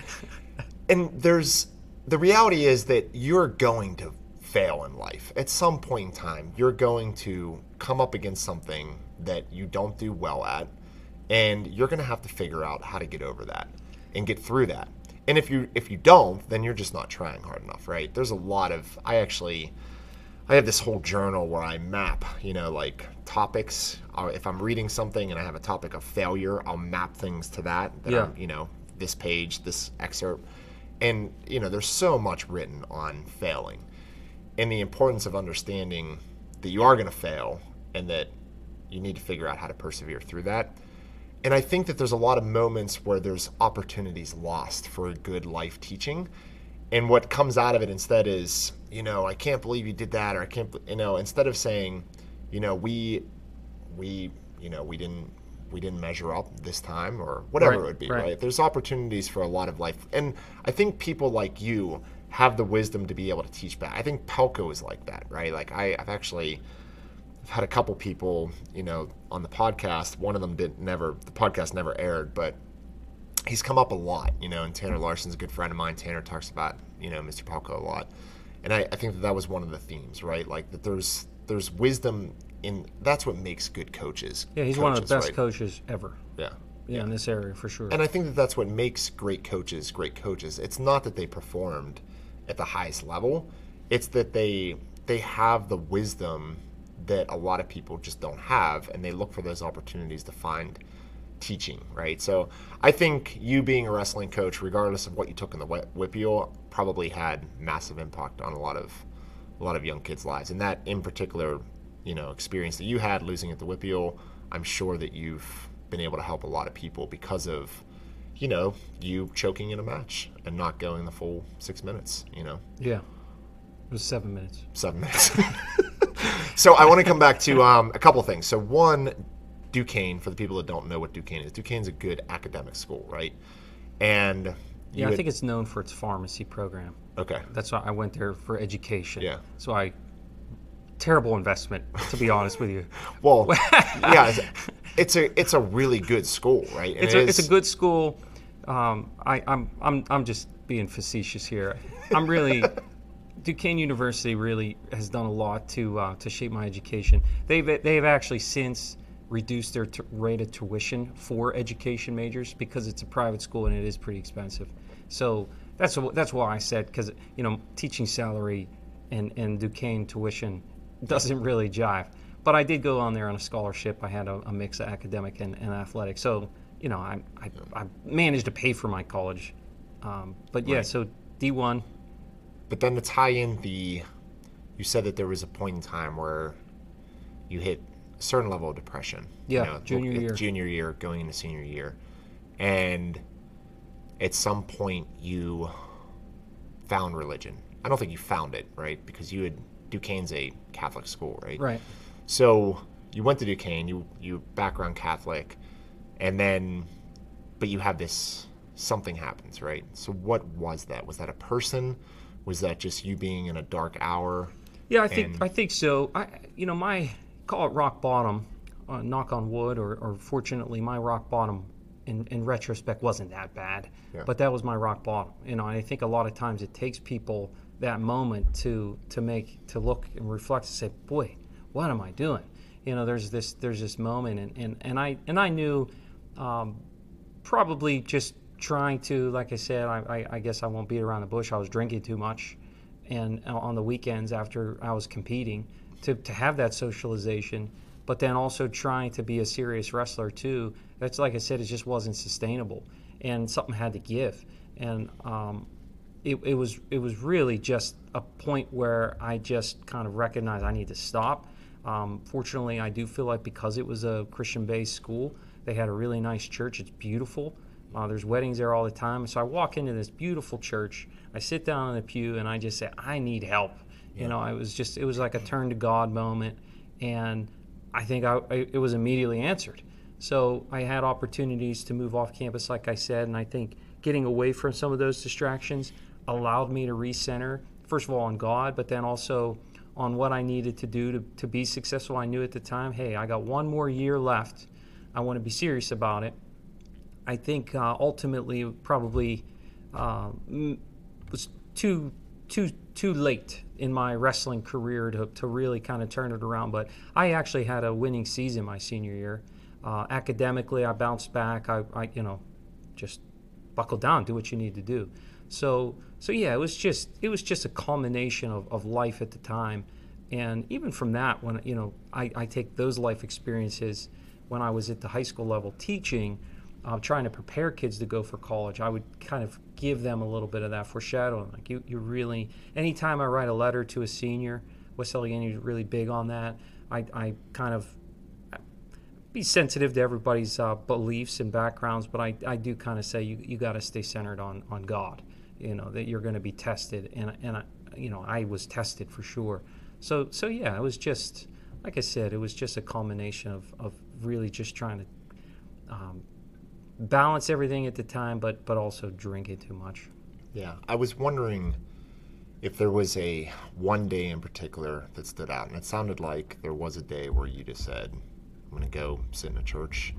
Speaker 1: and there's the reality is that you're going to fail in life at some point in time. You're going to come up against something that you don't do well at, and you're going to have to figure out how to get over that and get through that. And if you if you don't, then you're just not trying hard enough, right? There's a lot of I actually I have this whole journal where I map, you know, like topics. I'll, if I'm reading something and I have a topic of failure, I'll map things to that. that
Speaker 2: Yeah.
Speaker 1: I'm, you know, this page, this excerpt. And, you know, there's so much written on failing and the importance of understanding that you are going to fail and that you need to figure out how to persevere through that. And I think that there's a lot of moments where there's opportunities lost for good life teaching. And what comes out of it instead is, you know, I can't believe you did that, or I can't, bel- you know, instead of saying, you know, we, we, you know, we didn't, we didn't measure up this time, or whatever
Speaker 2: Right,
Speaker 1: it would be,
Speaker 2: right.
Speaker 1: right? There's opportunities for a lot of life. And I think people like you have the wisdom to be able to teach back. I think Pelko is like that, right? Like I, I've actually I've had a couple people, you know, on the podcast. One of them didn't never, the podcast never aired, but he's come up a lot, you know, and Tanner Larson's a good friend of mine. Tanner talks about, you know, Mister Pelko a lot. And I, I think that that was one of the themes, right? Like that there's there's wisdom in, that's what makes good coaches.
Speaker 2: Yeah, he's one of the
Speaker 1: coaches,
Speaker 2: best
Speaker 1: right?
Speaker 2: coaches ever.
Speaker 1: Yeah.
Speaker 2: Yeah, in this area for sure.
Speaker 1: And I think that that's what makes great coaches great coaches. It's not that they performed at the highest level. It's that they they have the wisdom that a lot of people just don't have, and they look for those opportunities to find teaching, right? So I think you being a wrestling coach, regardless of what you took in the wh- whippeal, probably had massive impact on a lot of a lot of young kids' lives. And that in particular, you know, experience that you had losing at the whippeal, I'm sure that you've been able to help a lot of people because of, you know, you choking in a match and not going the full six minutes, you know,
Speaker 2: yeah, it was seven minutes.
Speaker 1: seven minutes. So I want to come back to um, a couple of things. So one, Duquesne, for the people that don't know what Duquesne is, Duquesne's a good academic school, right? And you
Speaker 2: Yeah, I
Speaker 1: had-
Speaker 2: think it's known for its pharmacy program.
Speaker 1: okay.
Speaker 2: That's why I went there for education.
Speaker 1: Yeah.
Speaker 2: So I, terrible investment, to be honest with you.
Speaker 1: Well, yeah, it's, it's a it's a really good school, right? And
Speaker 2: It's
Speaker 1: it
Speaker 2: a, it's
Speaker 1: is-
Speaker 2: a good school. Um, I, I'm I'm I'm just being facetious here. I'm really Duquesne University really has done a lot to uh, to shape my education. They've they've actually since reduced their t- rate of tuition for education majors because it's a private school and it is pretty expensive. So that's wh- that's why I said, because you know teaching salary and and Duquesne tuition doesn't really jive. But I did go on there on a scholarship. I had a, a mix of academic and, and athletic. So, you know, I, I, I managed to pay for my college. Um, but yeah,
Speaker 1: Right.
Speaker 2: so D one.
Speaker 1: But then to tie in the, you said that there was a point in time where you hit a certain level of depression.
Speaker 2: Yeah,
Speaker 1: you know,
Speaker 2: junior
Speaker 1: look-
Speaker 2: year.
Speaker 1: Junior year, going into senior year. And at some point you found religion. I don't think you found it, right? Because you had, Duquesne's a Catholic school, right?
Speaker 2: Right.
Speaker 1: So you went to Duquesne, you you background Catholic, and then, but you have this, something happens, right? So what was that? Was that a person? Was that just you being in a dark hour?
Speaker 2: Yeah, I think
Speaker 1: And-
Speaker 2: I think so. I, you know, my call it rock bottom, uh, knock on wood, or, or fortunately, my rock bottom, in, in retrospect, wasn't that bad.
Speaker 1: Yeah.
Speaker 2: But that was my rock bottom. You know, and I think a lot of times it takes people that moment to to make to look and reflect and say, boy, what am I doing? You know, there's this there's this moment, and, and, and I and I knew, um, probably just trying to, like I said, I, I, I guess I won't beat around the bush. I was drinking too much, and on the weekends after I was competing, to, to have that socialization, but then also trying to be a serious wrestler too. That's, like I said, it just wasn't sustainable, and something had to give. And um, it, it was it was really just a point where I just kind of recognized I need to stop. Um, fortunately, I do feel like because it was a Christian-based school, they had a really nice church. It's beautiful. Uh, there's weddings there all the time. So I walk into this beautiful church. I sit down in the pew and I just say, I need help. Yeah. You know, I was just, it was like a turn to God moment. And I think I, I, it was immediately answered. So I had opportunities to move off campus, like I said. And I think getting away from some of those distractions allowed me to recenter, first of all, on God, but then also on what I needed to do to, to be successful. I knew at the time, hey, I got one more year left. I want to be serious about it. I think uh, ultimately probably uh, was too too too late in my wrestling career to, to really kind of turn it around. But I actually had a winning season my senior year. Uh, academically, I bounced back. I, I you know just buckle down, do what you need to do. So so yeah, it was just it was just a culmination of, of life at the time. And even from that, when you know I, I take those life experiences when I was at the high school level teaching, uh, trying to prepare kids to go for college, I would kind of give them a little bit of that foreshadowing. Like you, you really, anytime I write a letter to a senior, West Allegheny is really big on that. I, I kind of be sensitive to everybody's uh, beliefs and backgrounds, but I, I do kind of say you, you got to stay centered on, on God. You know that you're going to be tested, and and I, you know I was tested for sure. So so yeah, it was just like I said, it was just a culmination of, of really just trying to um, balance everything at the time, but but also drinking too much.
Speaker 1: Yeah, I was wondering if there was a one day in particular that stood out, and it sounded like there was a day where you just said, "I'm going to go sit in a church."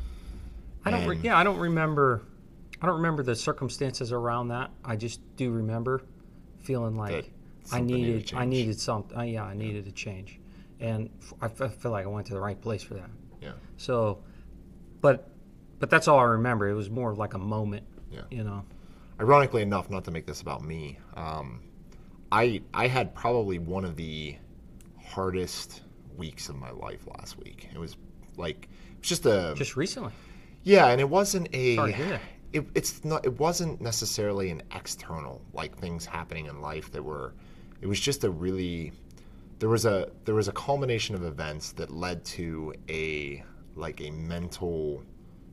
Speaker 2: I don't. Re- yeah, I don't remember. I don't remember the circumstances around that. I just do remember feeling like I needed.
Speaker 1: needed
Speaker 2: I needed something. Uh, yeah, I needed a change, and I feel like I went to the right place for that.
Speaker 1: Yeah.
Speaker 2: So, but but that's all I remember. It was more like a moment.
Speaker 1: Yeah.
Speaker 2: You know.
Speaker 1: Ironically enough, not to make this about me, um, I I had probably one of the hardest weeks of my life last week. It was like it was just a
Speaker 2: just recently.
Speaker 1: Yeah, and it wasn't a.
Speaker 2: Sorry to hear that.
Speaker 1: It, it's not. It wasn't necessarily an external, like things happening in life that were. It was just a really. There was a there was a culmination of events that led to a like a mental.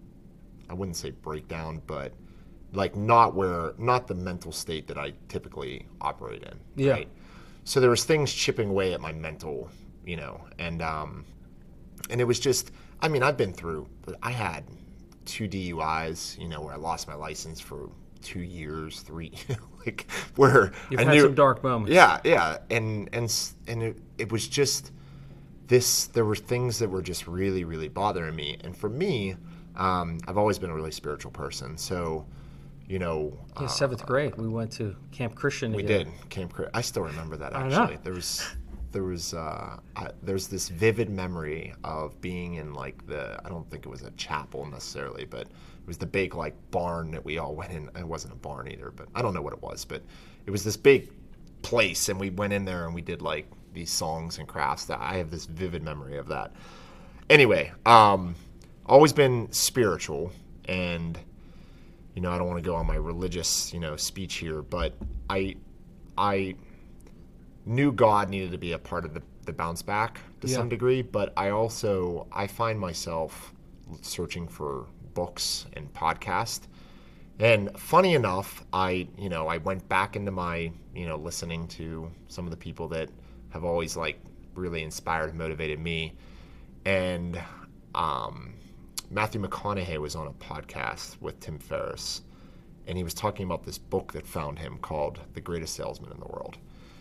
Speaker 1: I wouldn't say breakdown, but like not where not the mental state that I typically operate in.
Speaker 2: Yeah.
Speaker 1: Right? So there was things chipping away at my mental, you know, and um, and it was just. I mean, I've been through. I had. two D U Is, you know, where I lost my license for two years, three, like where
Speaker 2: You've
Speaker 1: I
Speaker 2: had
Speaker 1: knew,
Speaker 2: some dark moments.
Speaker 1: Yeah, yeah, and and and it, it was just this. There were things that were just really, really bothering me, and for me, um, I've always been a really spiritual person. So, you know,
Speaker 2: yeah,
Speaker 1: uh,
Speaker 2: seventh grade, we went to Camp Christian
Speaker 1: we
Speaker 2: together.
Speaker 1: did Camp Christian. I still remember that
Speaker 2: I
Speaker 1: actually.
Speaker 2: know.
Speaker 1: There was. There was uh, I, there's this vivid memory of being in like the I don't think it was a chapel necessarily, but it was the big like barn that we all went in. It wasn't a barn either, but I don't know what it was, but it was this big place, and we went in there and we did like these songs and crafts. That I have this vivid memory of that. Anyway, um, always been spiritual, and you know I don't want to go on my religious you know speech here, but I I. knew God needed to be a part of the, the bounce back to
Speaker 2: yeah.
Speaker 1: some degree, but I also, I find myself searching for books and podcasts. And funny enough, I, you know, I went back into my, you know, listening to some of the people that have always like really inspired and motivated me. And um, Matthew McConaughey was on a podcast with Tim Ferriss, and he was talking about this book that found him called The Greatest Salesman in the World.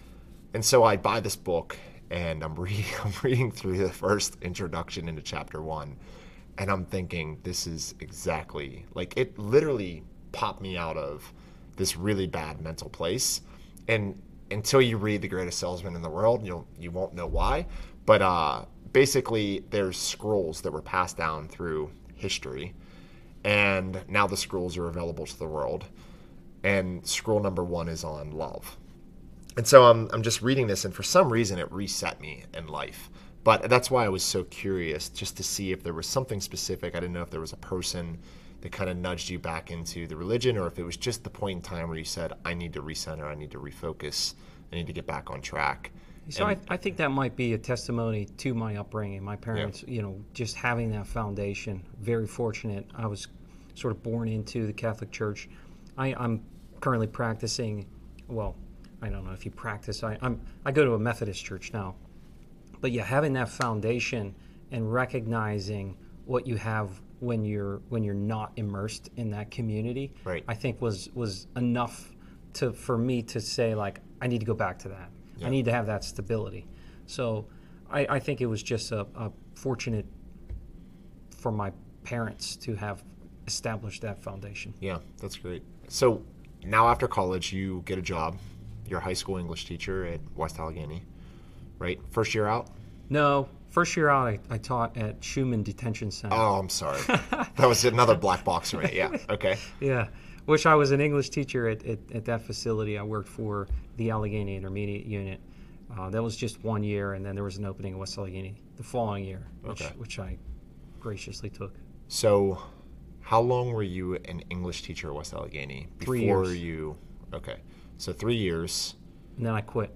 Speaker 1: And so I buy this book, and I'm reading, I'm reading through the first introduction into chapter one, and I'm thinking, this is exactly, like, it literally popped me out of this really bad mental place. And until you read The Greatest Salesman in the World, you'll, you won't know why. But uh, basically, there's scrolls that were passed down through history, and now the scrolls are available to the world. And scroll number one is on love. And so I'm I'm just reading this, and for some reason it reset me in life. But that's why I was so curious, just to see if there was something specific. I didn't know if there was a person that kind of nudged you back into the religion, or if it was just the point in time where you said, I need to recenter, I need to refocus, I need to get back on track.
Speaker 2: So and, I, I think that might be a testimony to my upbringing. My parents, yeah. you know, just having that foundation, very fortunate. I was sort of born into the Catholic Church. I, I'm currently practicing, well, I don't know if you practice. I, I'm I go to a Methodist church now, but yeah, having that foundation and recognizing what you have when you're when you're not immersed in that community,
Speaker 1: right.
Speaker 2: I think was was enough to for me to say, like, I need to go back to that. Yeah. I need to have that stability. So I, I think it was just a, a fortunate for my parents to have established that foundation.
Speaker 1: Yeah, that's great. So now after college, you get a job. You're a high school English teacher at West Allegheny, right? First year out?
Speaker 2: No. First year out, I, I taught at Schumann Detention Center.
Speaker 1: Oh, I'm sorry. That was another black box for me. Yeah, okay.
Speaker 2: Yeah. Wish I was an English teacher at, at, at that facility. I worked for the Allegheny Intermediate Unit. Uh, that was just one year, and then there was an opening at West Allegheny the following year, which,
Speaker 1: okay.
Speaker 2: which I graciously took.
Speaker 1: So how long were you an English teacher at West Allegheny before
Speaker 2: Three years.
Speaker 1: you... Okay. So three years.
Speaker 2: And then I quit.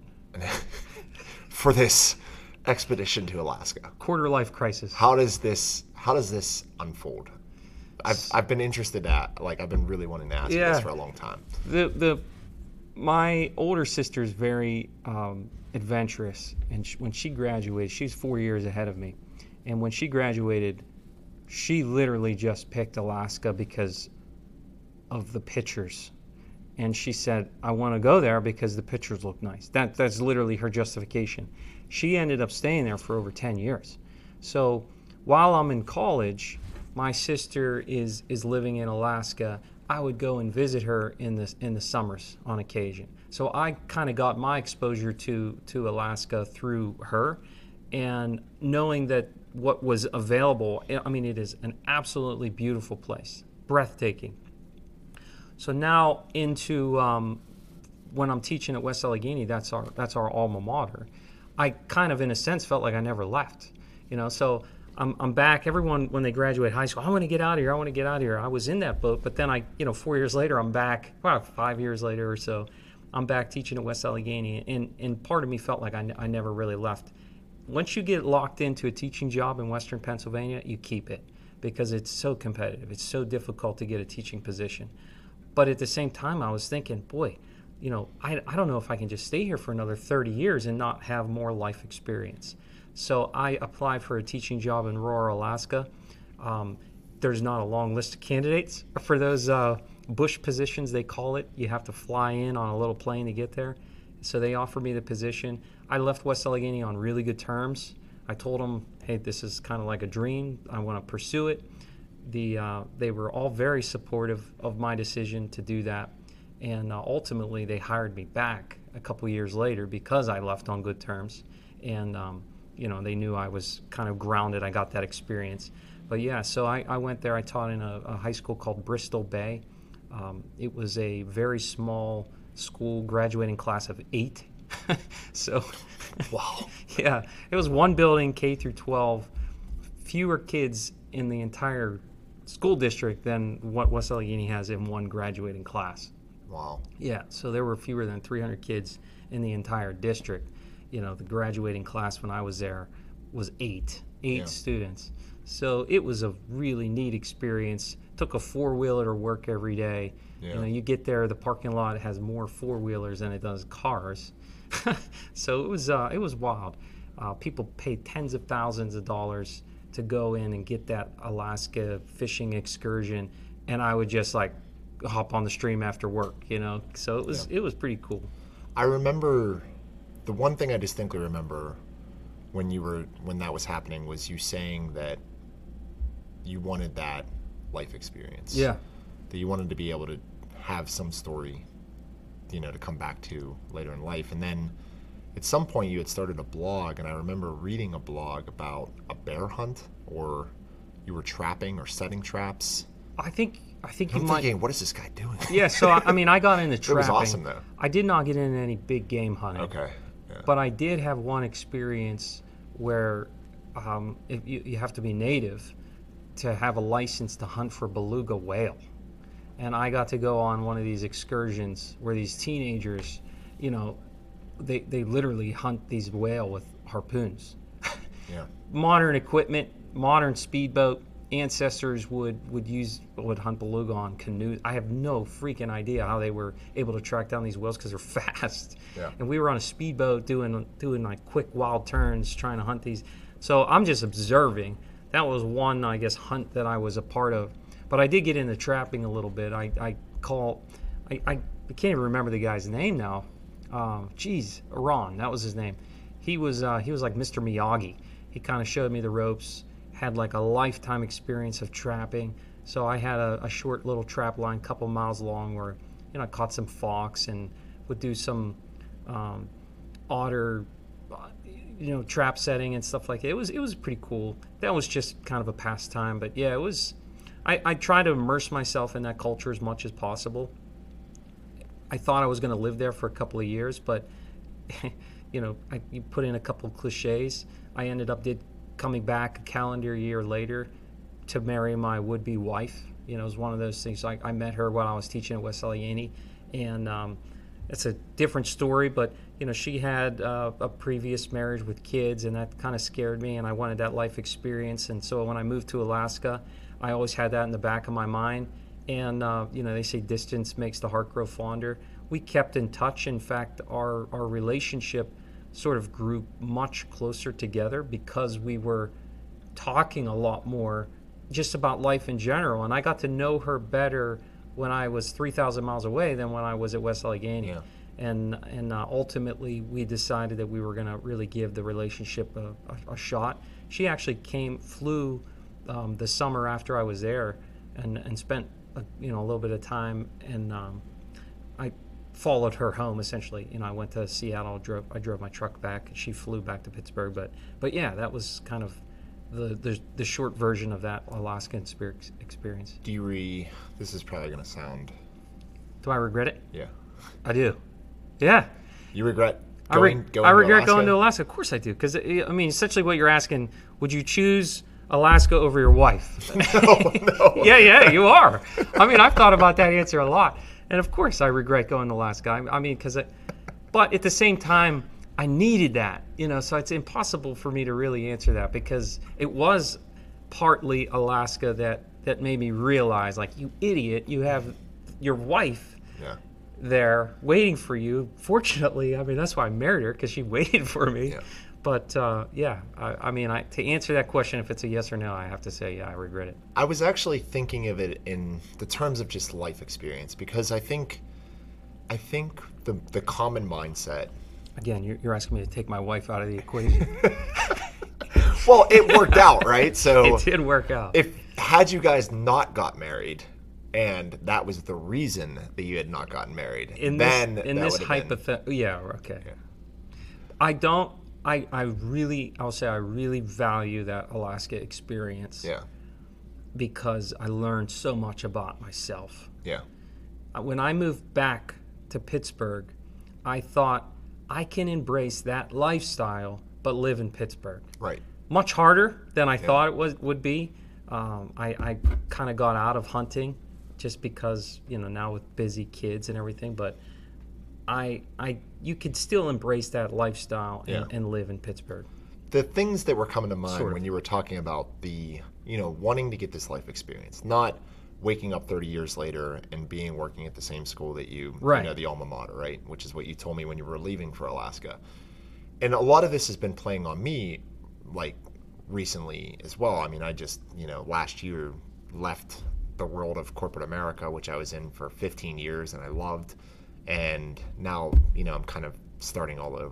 Speaker 1: For this expedition to Alaska.
Speaker 2: Quarter life crisis.
Speaker 1: How does this how does this unfold? I've I've been interested at like I've been really wanting to ask
Speaker 2: yeah.
Speaker 1: you this for a long time.
Speaker 2: The the my older sister's very um, adventurous, and she, when she graduated, she's four years ahead of me, and when she graduated, she literally just picked Alaska because of the pictures. And she said, I want to go there because the pictures look nice. That That's literally her justification. She ended up staying there for over ten years. So while I'm in college, my sister is, is living in Alaska. I would go and visit her in the, in the summers on occasion. So I kind of got my exposure to, to Alaska through her. And knowing that what was available, I mean, it is an absolutely beautiful place, breathtaking. So now into um, when I'm teaching at West Allegheny, that's our that's our alma mater. I kind of, in a sense, felt like I never left. You know, so I'm I'm back. Everyone, when they graduate high school, I want to get out of here. I want to get out of here. I was in that boat, but then I, you know, four years later, I'm back. Well, five years later or so, I'm back teaching at West Allegheny, and and part of me felt like I, I never really left. Once you get locked into a teaching job in Western Pennsylvania, you keep it because it's so competitive. It's so difficult to get a teaching position. But at the same time, I was thinking, boy, you know, I, I don't know if I can just stay here for another thirty years and not have more life experience. So I applied for a teaching job in Aurora, Alaska. Um, there's not a long list of candidates for those uh, bush positions, they call it. You have to fly in on a little plane to get there. So they offered me the position. I left West Allegheny on really good terms. I told them, hey, this is kind of like a dream. I want to pursue it. The uh, they were all very supportive of my decision to do that, and uh, ultimately they hired me back a couple years later because I left on good terms, and um, you know they knew I was kind of grounded. I got that experience, but yeah, so I, I went there. I taught in a, a high school called Bristol Bay. Um, it was a very small school, graduating class of eight. So,
Speaker 1: wow,
Speaker 2: yeah, it was one building, K through twelve, fewer kids in the entire school district than what West Allegheny has in one graduating class.
Speaker 1: Wow.
Speaker 2: Yeah, so there were fewer than three hundred kids in the entire district. You know, the graduating class when I was there was eight, eight
Speaker 1: yeah.
Speaker 2: students. So it was a really neat experience. Took a four-wheeler to work every day. Yeah. You know, you get there, the parking lot has more four-wheelers than it does cars. So it was uh, it was wild. Uh, people paid tens of thousands of dollars to go in and get that Alaska fishing excursion, and I would just like hop on the stream after work, you know. So it was yeah. it was pretty cool.
Speaker 1: I remember the one thing I distinctly remember when you were when that was happening was you saying that you wanted that life experience.
Speaker 2: Yeah.
Speaker 1: That you wanted to be able to have some story, you know, to come back to later in life. And then at some point you had started a blog, and I remember reading a blog about a bear hunt, or you were trapping or setting traps.
Speaker 2: I think I think
Speaker 1: I'm
Speaker 2: you
Speaker 1: thinking,
Speaker 2: might.
Speaker 1: what is this guy doing?
Speaker 2: Yeah. So I, I mean, I got into trapping.
Speaker 1: It was awesome though.
Speaker 2: I did not get into any big game hunting.
Speaker 1: Okay. Yeah.
Speaker 2: But I did have one experience where um, if you, you have to be native to have a license to hunt for beluga whale. And I got to go on one of these excursions where these teenagers, you know, they, they literally hunt these whale with harpoons.
Speaker 1: Yeah.
Speaker 2: Modern equipment, modern speedboat. Ancestors would, would use would hunt beluga on canoes. I have no freaking idea how they were able to track down these whales because they're fast.
Speaker 1: Yeah.
Speaker 2: And we were on a speedboat doing doing like quick wild turns trying to hunt these. So I'm just observing. That was one, I guess, hunt that I was a part of. But I did get into trapping a little bit. I, I call I, I can't even remember the guy's name now. Um, geez, Ron, that was his name. He was uh, he was like Mister Miyagi. He kind of showed me the ropes. Had like a lifetime experience of trapping. So I had a, a short little trap line, couple miles long, where you know I caught some fox and would do some um, otter, you know, trap setting and stuff like that. It was it was pretty cool. That was just kind of a pastime, but yeah, it was. I, I try to immerse myself in that culture as much as possible. I thought I was going to live there for a couple of years, but you know, I you put in a couple of cliches. I ended up did. coming back a calendar year later to marry my would-be wife. You know, it was one of those things. I, I met her while I was teaching at West Allegheny, and um, it's a different story, but, you know, she had uh, a previous marriage with kids, and that kind of scared me, and I wanted that life experience. And so when I moved to Alaska, I always had that in the back of my mind. And, uh, you know, they say distance makes the heart grow fonder. We kept in touch. In fact, our, our relationship sort of grew much closer together because we were talking a lot more just about life in general. And I got to know her better when I was three thousand miles away than when I was at West Allegheny.
Speaker 1: Yeah.
Speaker 2: And and uh, ultimately, we decided that we were going to really give the relationship a, a, a shot. She actually came, flew um, the summer after I was there, and, and spent a, you know a little bit of time. And um, I followed her home essentially. You know, I went to Seattle, drove I drove my truck back. She flew back to Pittsburgh, but but yeah, that was kind of the the, the short version of that Alaskan experience.
Speaker 1: Do you re? This is probably going to sound.
Speaker 2: Do I regret it?
Speaker 1: Yeah.
Speaker 2: I do. Yeah.
Speaker 1: You regret
Speaker 2: I,
Speaker 1: going,
Speaker 2: re-
Speaker 1: going
Speaker 2: I
Speaker 1: to
Speaker 2: regret
Speaker 1: Alaska?
Speaker 2: going to Alaska. Of course I do, because I mean, essentially, what you're asking: would you choose Alaska over your wife?
Speaker 1: No, no.
Speaker 2: yeah, yeah, you are. I mean, I've thought about that answer a lot. And of course, I regret going to Alaska. I, I mean, because, but at the same time, I needed that, you know. So it's impossible for me to really answer that, because it was partly Alaska that that made me realize, like, you idiot, you have your wife
Speaker 1: Yeah.
Speaker 2: there waiting for you. Fortunately, I mean, that's why I married her, because she waited for me.
Speaker 1: Yeah.
Speaker 2: But uh, yeah, I, I mean, I, to answer that question, if it's a yes or no, I have to say, yeah, I regret it.
Speaker 1: I was actually thinking of it in the terms of just life experience, because I think, I think the the common mindset.
Speaker 2: Again, you're, you're asking me to take my wife out of the equation.
Speaker 1: Well, it worked out, right? So
Speaker 2: It did work out.
Speaker 1: if had you guys not got married, and that was the reason that you had not gotten married,
Speaker 2: in
Speaker 1: then
Speaker 2: this, in
Speaker 1: that
Speaker 2: this
Speaker 1: would have been-
Speaker 2: hypothetical, yeah, okay.
Speaker 1: Yeah.
Speaker 2: I don't. I, I really, I'll say I really value that Alaska experience
Speaker 1: Yeah.
Speaker 2: because I learned so much about myself.
Speaker 1: Yeah.
Speaker 2: Uh, When I moved back to Pittsburgh, I thought I can embrace that lifestyle but live in Pittsburgh.
Speaker 1: Right.
Speaker 2: Much harder than I thought it was would be. Um, I, I kind of got out of hunting just because, you know, now with busy kids and everything, but I, I, you could still embrace that lifestyle and,
Speaker 1: Yeah.
Speaker 2: and live in Pittsburgh.
Speaker 1: The things that were coming to mind
Speaker 2: Sort of.
Speaker 1: when you were talking about the, you know, wanting to get this life experience, not waking up thirty years later and being working at the same school that you,
Speaker 2: Right.
Speaker 1: you know, the alma mater, right? Which is what you told me when you were leaving for Alaska. And a lot of this has been playing on me, like, recently as well. I mean, I just, you know, last year left the world of corporate America, which I was in for fifteen years and I loved. And now, you know, I'm kind of starting all over.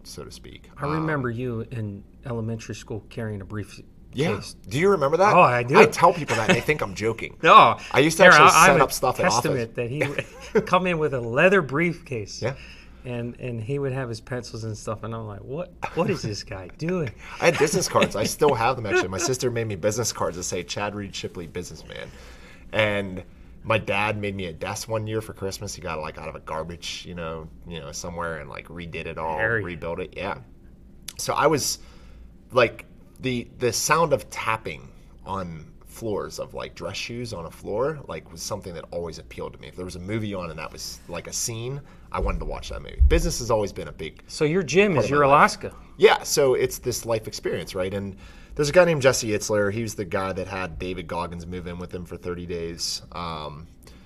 Speaker 1: so to speak.
Speaker 2: I remember um, you in elementary school carrying a briefcase.
Speaker 1: Yeah. Do you remember that?
Speaker 2: Oh, I do.
Speaker 1: I tell people that and they think I'm joking.
Speaker 2: No.
Speaker 1: I used to actually
Speaker 2: Here,
Speaker 1: set
Speaker 2: I'm
Speaker 1: up stuff in office.
Speaker 2: Testament that he would come in with a leather briefcase.
Speaker 1: Yeah.
Speaker 2: And and he would have his pencils and stuff, and I'm like, what What is this guy doing?
Speaker 1: I had business cards. I still have them, actually. My sister made me business cards that say Chad Reed Shipley, businessman. And my dad made me a desk one year for Christmas. He got it like out of a garbage, you know, you know, somewhere, and like redid it all, Harry. rebuilt it. Yeah. So I was like the the sound of tapping on floors of like dress shoes on a floor like was something that always appealed to me. If there was a movie on and that was like a scene, I wanted to watch that movie. Business has always been a big.
Speaker 2: So your gym is your Alaska.
Speaker 1: Yeah. So it's this life experience, right? And there's a guy named Jesse Itzler. He was the guy that had David Goggins move in with him for thirty days. Um,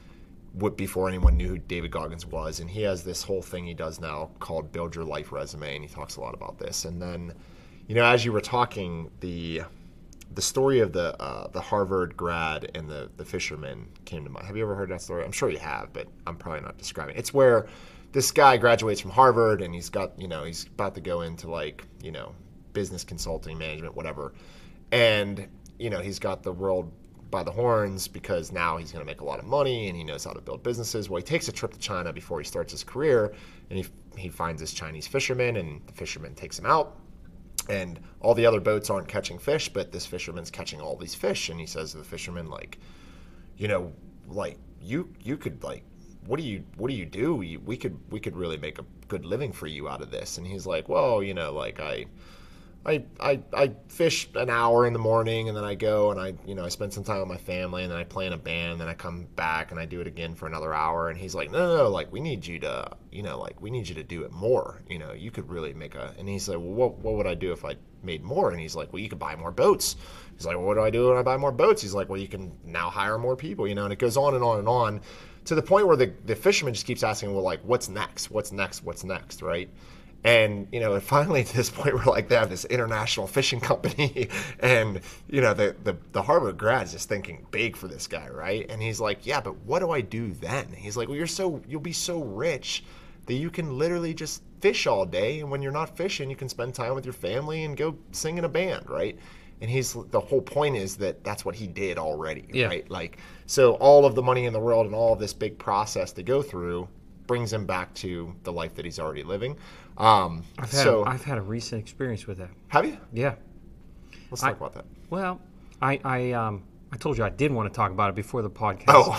Speaker 1: before anyone knew who David Goggins was. And he has this whole thing he does now called Build Your Life Resume, and he talks a lot about this. And then, you know, as you were talking, the the story of the uh, the Harvard grad and the, the fisherman came to mind. Have you ever heard that story? I'm sure you have, but I'm probably not describing it. It's where this guy graduates from Harvard, and he's got, you know, he's about to go into like, you know, business consulting, management, whatever. And, you know, he's got the world by the horns because now he's going to make a lot of money and he knows how to build businesses. Well, he takes a trip to China before he starts his career, and he he finds this Chinese fisherman, and the fisherman takes him out, and all the other boats aren't catching fish, but this fisherman's catching all these fish. And he says to the fisherman, like, you know, like you you could like, what do you what do you do? We, we could we could really make a good living for you out of this. And he's like, well, you know, like I. I, I I fish an hour in the morning, and then I go and I you know I spend some time with my family, and then I play in a band, and then I come back and I do it again for another hour. And he's like, no, no, no, like we need you to you know like we need you to do it more. You know, you could really make a. And he's like, well, what what would I do if I made more? And he's like, well, you could buy more boats. He's like, well, what do I do when I buy more boats? He's like, well, you can now hire more people. You know, and it goes on and on and on to the point where the the fisherman just keeps asking, well, like, what's next? What's next? What's next? Right? And, you know, and finally at this point, we're like, they have this international fishing company, and, you know, the, the, the Harvard grad's just thinking big for this guy, right? And he's like, yeah, but what do I do then? He's like, well, you're so, you'll be so rich that you can literally just fish all day, and when you're not fishing, you can spend time with your family and go sing in a band, right? And he's, the whole point is that that's what he did already, yeah. right? Like, so all of the money in the world and all of this big process to go through brings him back to the life that he's already living. Um,
Speaker 2: I've had
Speaker 1: so
Speaker 2: a, I've had a recent experience with that.
Speaker 1: Have you?
Speaker 2: Yeah.
Speaker 1: Let's
Speaker 2: I,
Speaker 1: talk about that.
Speaker 2: Well, I I um I told you I did want to talk about it before the podcast.
Speaker 1: Oh.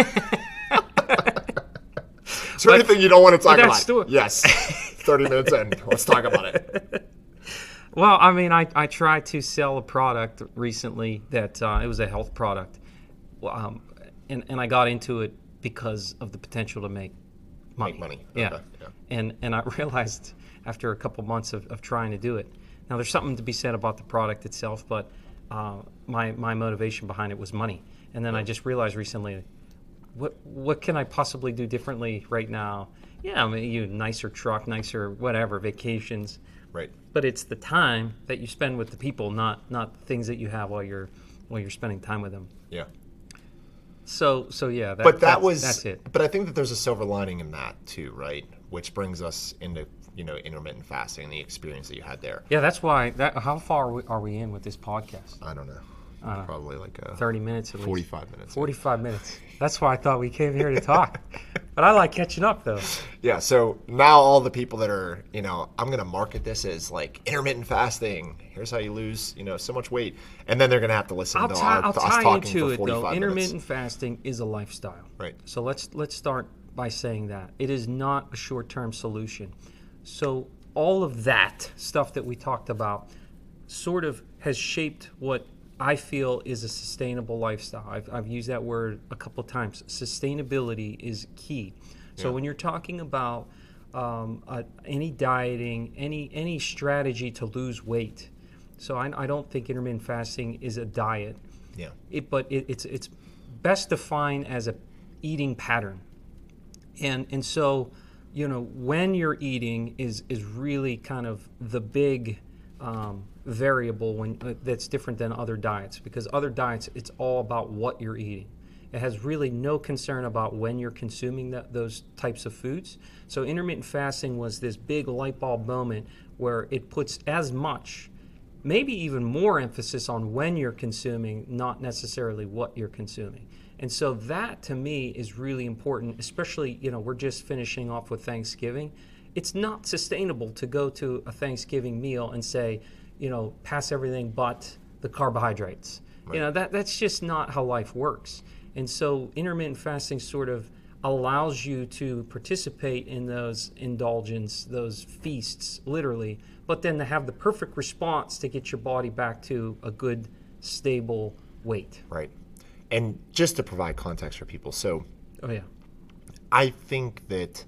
Speaker 1: Is there but, anything you don't want to talk about?
Speaker 2: Still...
Speaker 1: Yes. thirty minutes in. Let's talk about it.
Speaker 2: Well, I mean, I, I tried to sell a product recently that uh, it was a health product, um, and and I got into it because of the potential to make money.
Speaker 1: Make money.
Speaker 2: Yeah.
Speaker 1: Okay. yeah.
Speaker 2: And and I realized after a couple months of, of trying to do it. Now, there's something to be said about the product itself, but uh, my my motivation behind it was money. And then yeah. I just realized recently, what what can I possibly do differently right now? Yeah, I mean, you nicer truck, nicer whatever, vacations.
Speaker 1: Right.
Speaker 2: But it's the time that you spend with the people, not not the things that you have while you're while you're spending time with them.
Speaker 1: Yeah.
Speaker 2: So, so yeah, that,
Speaker 1: but that
Speaker 2: that's,
Speaker 1: was,
Speaker 2: that's it.
Speaker 1: But I think that there's a silver lining in that too, right? Which brings us into, you know, intermittent fasting and the experience that you had there.
Speaker 2: Yeah, that's why. That, how far are we, are we in with this podcast?
Speaker 1: I don't know.
Speaker 2: Uh,
Speaker 1: Probably like a
Speaker 2: thirty minutes at
Speaker 1: forty-five
Speaker 2: least.
Speaker 1: minutes.
Speaker 2: forty-five minutes. That's why I thought we came here to talk. But I like catching up, though.
Speaker 1: Yeah, so now all the people that are, you know, I'm going to market this as like intermittent fasting. Here's how you lose, you know, so much weight. And then they're going to have to listen
Speaker 2: I'll
Speaker 1: to,
Speaker 2: t-
Speaker 1: our,
Speaker 2: I'll
Speaker 1: to
Speaker 2: tie
Speaker 1: us talking
Speaker 2: into
Speaker 1: for
Speaker 2: it,
Speaker 1: forty-five
Speaker 2: though.
Speaker 1: minutes.
Speaker 2: Intermittent fasting is a lifestyle.
Speaker 1: Right.
Speaker 2: So let's let's start by saying that. It is not a short-term solution. So all of that stuff that we talked about sort of has shaped what I feel is a sustainable lifestyle. I've, I've used that word a couple times. Sustainability is key. So yeah. when you're talking about um, uh, any dieting, any any strategy to lose weight, so I, I don't think intermittent fasting is a diet.
Speaker 1: Yeah.
Speaker 2: It, but it, it's it's best defined as a eating pattern, and and so you know when you're eating is is really kind of the big um, variable when uh, that's different than other diets, because other diets it's all about what you're eating. It has really no concern about when you're consuming that, those types of foods. So intermittent fasting was this big light bulb moment where it puts as much, maybe even more emphasis on when you're consuming, not necessarily what you're consuming. And so that to me is really important, especially, you know, we're just finishing off with Thanksgiving. It's not sustainable to go to a Thanksgiving meal and say, you know, pass everything but the carbohydrates. Right. You know, that that's just not how life works. And so intermittent fasting sort of allows you to participate in those indulgence, those feasts, literally, but then to have the perfect response to get your body back to a good, stable weight.
Speaker 1: Right. And just to provide context for people, so
Speaker 2: oh yeah,
Speaker 1: I think that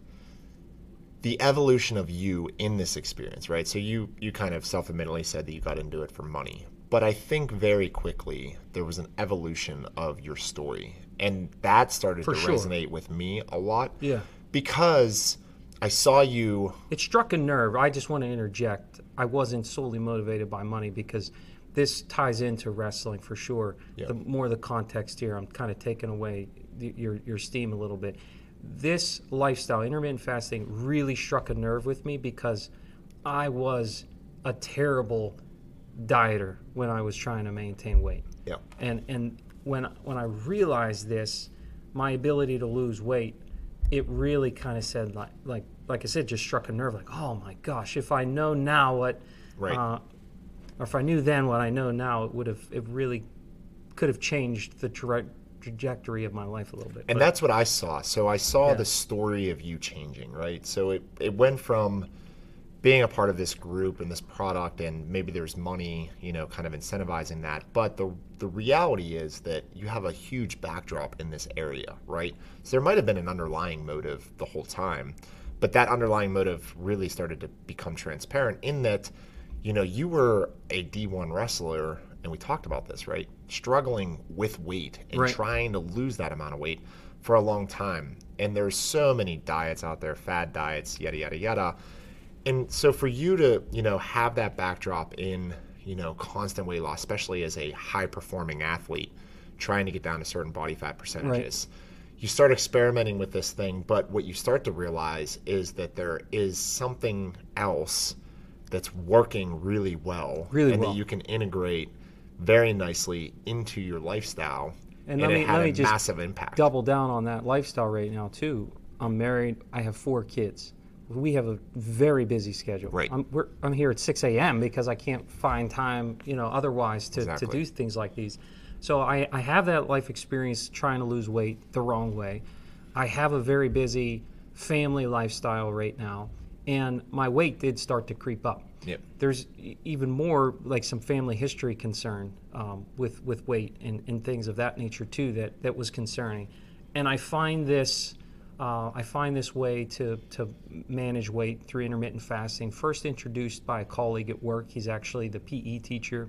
Speaker 1: the evolution of you in this experience, right? So you you kind of self-admittedly said that you got into it for money, but I think very quickly there was an evolution of your story, and that started
Speaker 2: for
Speaker 1: to
Speaker 2: sure.
Speaker 1: resonate with me a lot.
Speaker 2: Yeah,
Speaker 1: because I saw you.
Speaker 2: It struck a nerve. I just want to interject. I wasn't solely motivated by money because this ties into wrestling for sure.
Speaker 1: Yeah.
Speaker 2: The more the context here, I'm kind of taking away the, your your steam a little bit. This lifestyle, intermittent fasting, really struck a nerve with me because I was a terrible dieter when I was trying to maintain weight.
Speaker 1: Yeah.
Speaker 2: And and when when I realized this, my ability to lose weight, it really kind of said like like like I said, just struck a nerve. Like, oh my gosh, if I know now what.
Speaker 1: Right.
Speaker 2: Uh, Or if I knew then what I know now, it would have, it really could have changed the tra- trajectory of my life a little bit.
Speaker 1: And
Speaker 2: but,
Speaker 1: that's what I saw. So I saw
Speaker 2: yeah.
Speaker 1: the story of you changing, right? So it, it went from being a part of this group and this product, and maybe there's money, you know, kind of incentivizing that. But the the reality is that you have a huge backdrop in this area, right? So there might have been an underlying motive the whole time, but that underlying motive really started to become transparent in that, you know, you were a D one wrestler, and we talked about this, right? Struggling with weight and
Speaker 2: right.
Speaker 1: trying to lose that amount of weight for a long time. And there's so many diets out there, fad diets, yada, yada, yada. And so for you to, you know, have that backdrop in, you know, constant weight loss, especially as a high-performing athlete trying to get down to certain body fat percentages, right. you start experimenting with this thing. But what you start to realize is that there is something else that's working really well,
Speaker 2: really
Speaker 1: and
Speaker 2: well.
Speaker 1: that you can integrate very nicely into your lifestyle,
Speaker 2: and,
Speaker 1: and
Speaker 2: let
Speaker 1: it
Speaker 2: me,
Speaker 1: had
Speaker 2: let me
Speaker 1: a
Speaker 2: just
Speaker 1: massive impact.
Speaker 2: Double down on that lifestyle right now too. I'm married. I have four kids. We have a very busy schedule.
Speaker 1: Right.
Speaker 2: I'm, we're, I'm here at six a.m. because I can't find time, you know, otherwise to,
Speaker 1: exactly.
Speaker 2: to do things like these. So I, I have that life experience trying to lose weight the wrong way. I have a very busy family lifestyle right now, and my weight did start to creep up.
Speaker 1: Yep.
Speaker 2: There's even more like some family history concern um, with, with weight and, and things of that nature too that, that was concerning. And I find this uh, I find this way to, to manage weight through intermittent fasting, first introduced by a colleague at work. He's actually the P E teacher,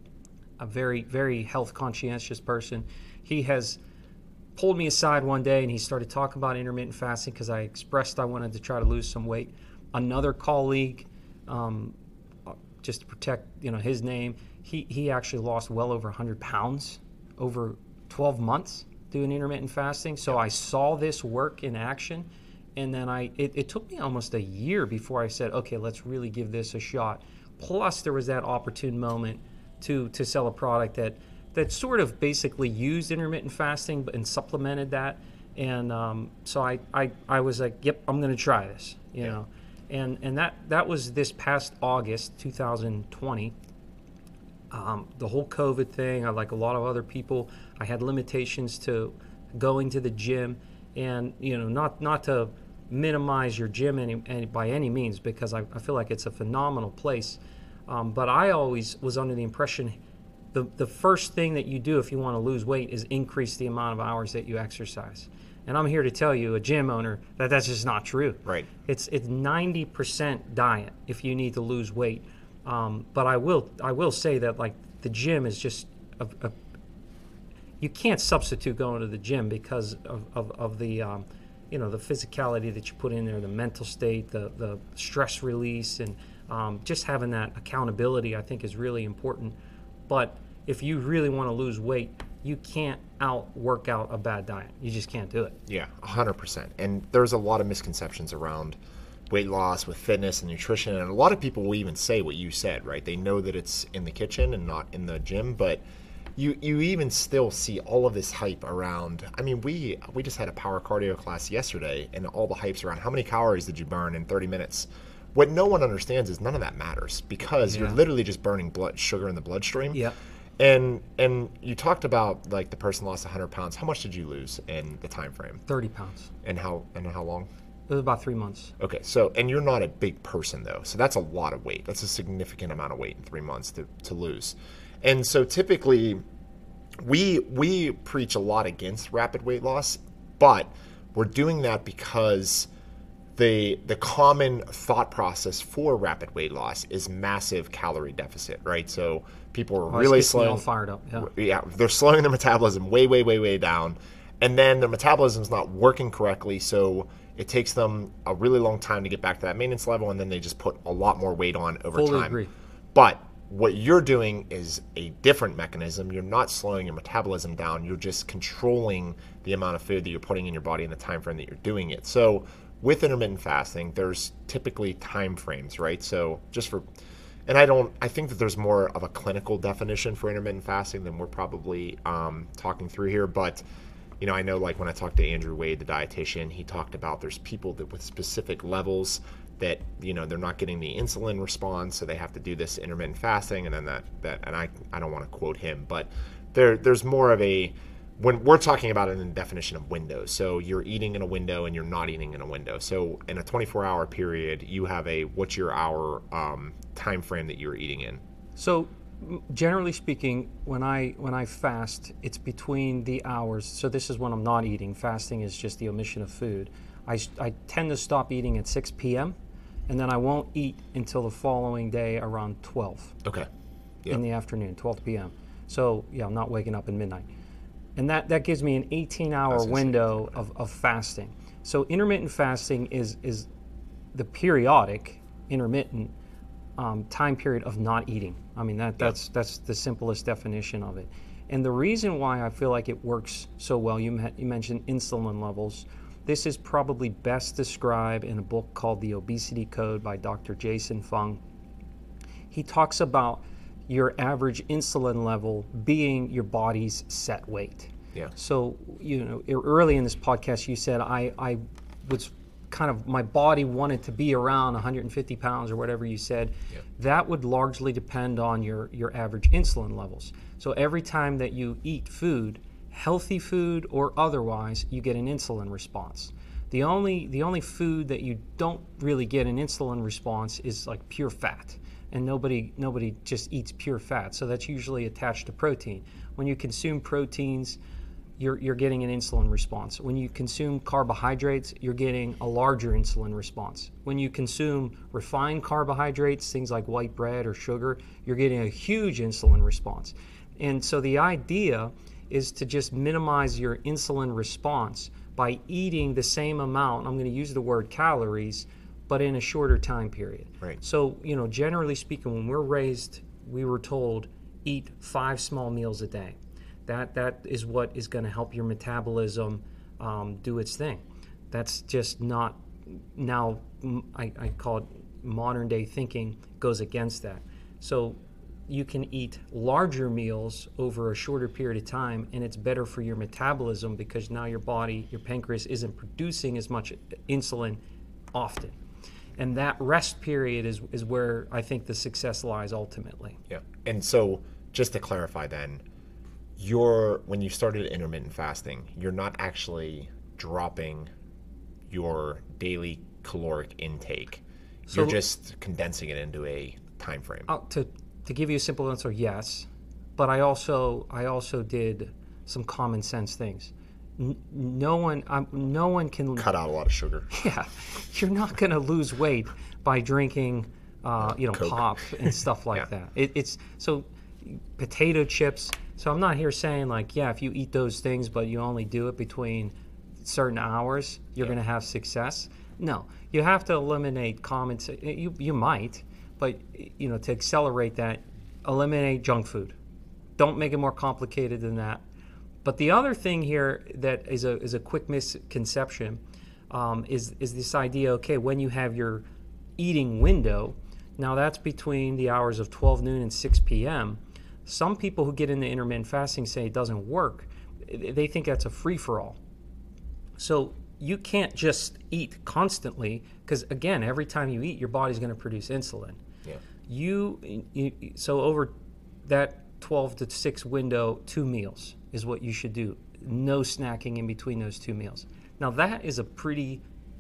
Speaker 2: a very, very health conscientious person. He has pulled me aside one day and he started talking about intermittent fasting because I expressed I wanted to try to lose some weight. Another colleague, um, just to protect, you know, his name, he, he actually lost well over one hundred pounds over twelve months doing intermittent fasting. So I saw this work in action, and then I it, it took me almost a year before I said, okay, let's really give this a shot. Plus, there was that opportune moment to to sell a product that that sort of basically used intermittent fasting but and supplemented that. And um, so I, I I was like, yep, I'm going to try this, you yeah. know. And and that, that was this past August two thousand twenty. Um, the whole COVID thing, I, like a lot of other people, I had limitations to going to the gym, and you know, not not to minimize your gym any, any by any means, because I, I feel like it's a phenomenal place. Um, but I always was under the impression the the first thing that you do if you want to lose weight is increase the amount of hours that you exercise. And I'm here to tell you, a gym owner, that that's just not true.
Speaker 1: Right.
Speaker 2: It's it's ninety percent diet if you need to lose weight. Um, but I will I will say that like the gym is just a, a, you can't substitute going to the gym because of of, of the um, you know the physicality that you put in there, the mental state, the the stress release, and um, just having that accountability I think is really important. But if you really want to lose weight, you can't out work out a bad diet. You just can't do it.
Speaker 1: Yeah, one hundred percent. And there's a lot of misconceptions around weight loss with fitness and nutrition, and a lot of people will even say what you said, right? They know that it's in the kitchen and not in the gym, but you you even still see all of this hype around. I mean, we we just had a power cardio class yesterday, and all the hype's around how many calories did you burn in thirty minutes. What no one understands is none of that matters, because yeah. you're literally just burning blood sugar in the bloodstream.
Speaker 2: Yeah.
Speaker 1: And and you talked about, like, the person lost one hundred pounds. How much did you lose in the time frame?
Speaker 2: thirty pounds.
Speaker 1: And how and how long?
Speaker 2: It was about three months.
Speaker 1: Okay, so, and you're not a big person, though, so that's a lot of weight. That's a significant amount of weight in three months to, to lose. And so typically, we we preach a lot against rapid weight loss, but we're doing that because the the common thought process for rapid weight loss is massive calorie deficit, right? So people are
Speaker 2: oh,
Speaker 1: really
Speaker 2: slowing.
Speaker 1: slow.
Speaker 2: Fired up. Yeah.
Speaker 1: yeah, they're slowing their metabolism way, way, way, way down, and then their metabolism's not working correctly, so it takes them a really long time to get back to that maintenance level, and then they just put a lot more weight on over
Speaker 2: Fully
Speaker 1: time.
Speaker 2: Agree.
Speaker 1: But what you're doing is a different mechanism. You're not slowing your metabolism down. You're just controlling the amount of food that you're putting in your body in the time frame that you're doing it. So with intermittent fasting, there's typically time frames, right? So just for, and I don't, I think that there's more of a clinical definition for intermittent fasting than we're probably um, talking through here. But, you know, I know, like, when I talked to Andrew Wade, the dietitian, he talked about there's people that with specific levels that, you know, they're not getting the insulin response, so they have to do this intermittent fasting, and then that, that and I, I don't want to quote him, but there there's more of a, when we're talking about it in the definition of windows, so you're eating in a window and you're not eating in a window. So in a twenty-four hour period, you have a, what's your hour um, time frame that you're eating in?
Speaker 2: So generally speaking, when I when I fast, it's between the hours. So this is when I'm not eating. Fasting is just the omission of food. I, I tend to stop eating at six p.m. and then I won't eat until the following day around twelve.
Speaker 1: Okay. Yep.
Speaker 2: In the afternoon, twelve p.m. So yeah, I'm not waking up at midnight. And that, that gives me an eighteen hour window of, of fasting. So intermittent fasting is is the periodic intermittent um, time period of not eating. I mean, that that's that's the simplest definition of it. And the reason why I feel like it works so well, you, you mentioned insulin levels. This is probably best described in a book called The Obesity Code by Doctor Jason Fung. He talks about your average insulin level being your body's set weight.
Speaker 1: Yeah.
Speaker 2: So, you know, early in this podcast, you said I, I was kind of, my body wanted to be around one hundred fifty pounds or whatever you said. Yeah. That would largely depend on your, your average insulin levels. So every time that you eat food, healthy food or otherwise, you get an insulin response. The only the only food that you don't really get an insulin response is like pure fat. And nobody nobody just eats pure fat. So that's usually attached to protein. When you consume proteins, you're you're getting an insulin response. When you consume carbohydrates, you're getting a larger insulin response. When you consume refined carbohydrates, things like white bread or sugar, you're getting a huge insulin response. And so the idea is to just minimize your insulin response by eating the same amount, I'm going to use the word calories, but in a shorter time period.
Speaker 1: Right.
Speaker 2: So, you know, generally speaking, when we're raised, we were told eat five small meals a day. That that is what is going to help your metabolism um, do its thing. That's just not, now I, I call it modern day thinking goes against that. So you can eat larger meals over a shorter period of time, and it's better for your metabolism because now your body, your pancreas isn't producing as much insulin often. And that rest period is, is where I think the success lies ultimately.
Speaker 1: Yeah. And so just to clarify then, you're, when you started intermittent fasting, you're not actually dropping your daily caloric intake.
Speaker 2: So,
Speaker 1: you're just condensing it into a time frame.
Speaker 2: Uh, to to give you a simple answer, yes. But I also I also did some common sense things. N- no one um, no one can
Speaker 1: cut out a lot of sugar.
Speaker 2: Yeah, you're not going to lose weight by drinking, uh, you know,
Speaker 1: Coke.
Speaker 2: pop and stuff like
Speaker 1: Yeah.
Speaker 2: that. It, it's so potato chips. So I'm not here saying like, yeah, if you eat those things, but you only do it between certain hours, you're
Speaker 1: Yeah.
Speaker 2: going to have success. No, you have to eliminate common. You you might, but you know, to accelerate that, eliminate junk food. Don't make it more complicated than that. But the other thing here that is a is a quick misconception, um, is is this idea? Okay, when you have your eating window, now that's between the hours of twelve noon and six p.m. Some people who get into intermittent fasting say it doesn't work. They think that's a free-for-all. So you can't just eat constantly, because again, every time you eat, your body's going to produce insulin.
Speaker 1: Yeah.
Speaker 2: You, you so over that twelve to six window, two meals is what you should do. No snacking in between those two meals. Now that is a pretty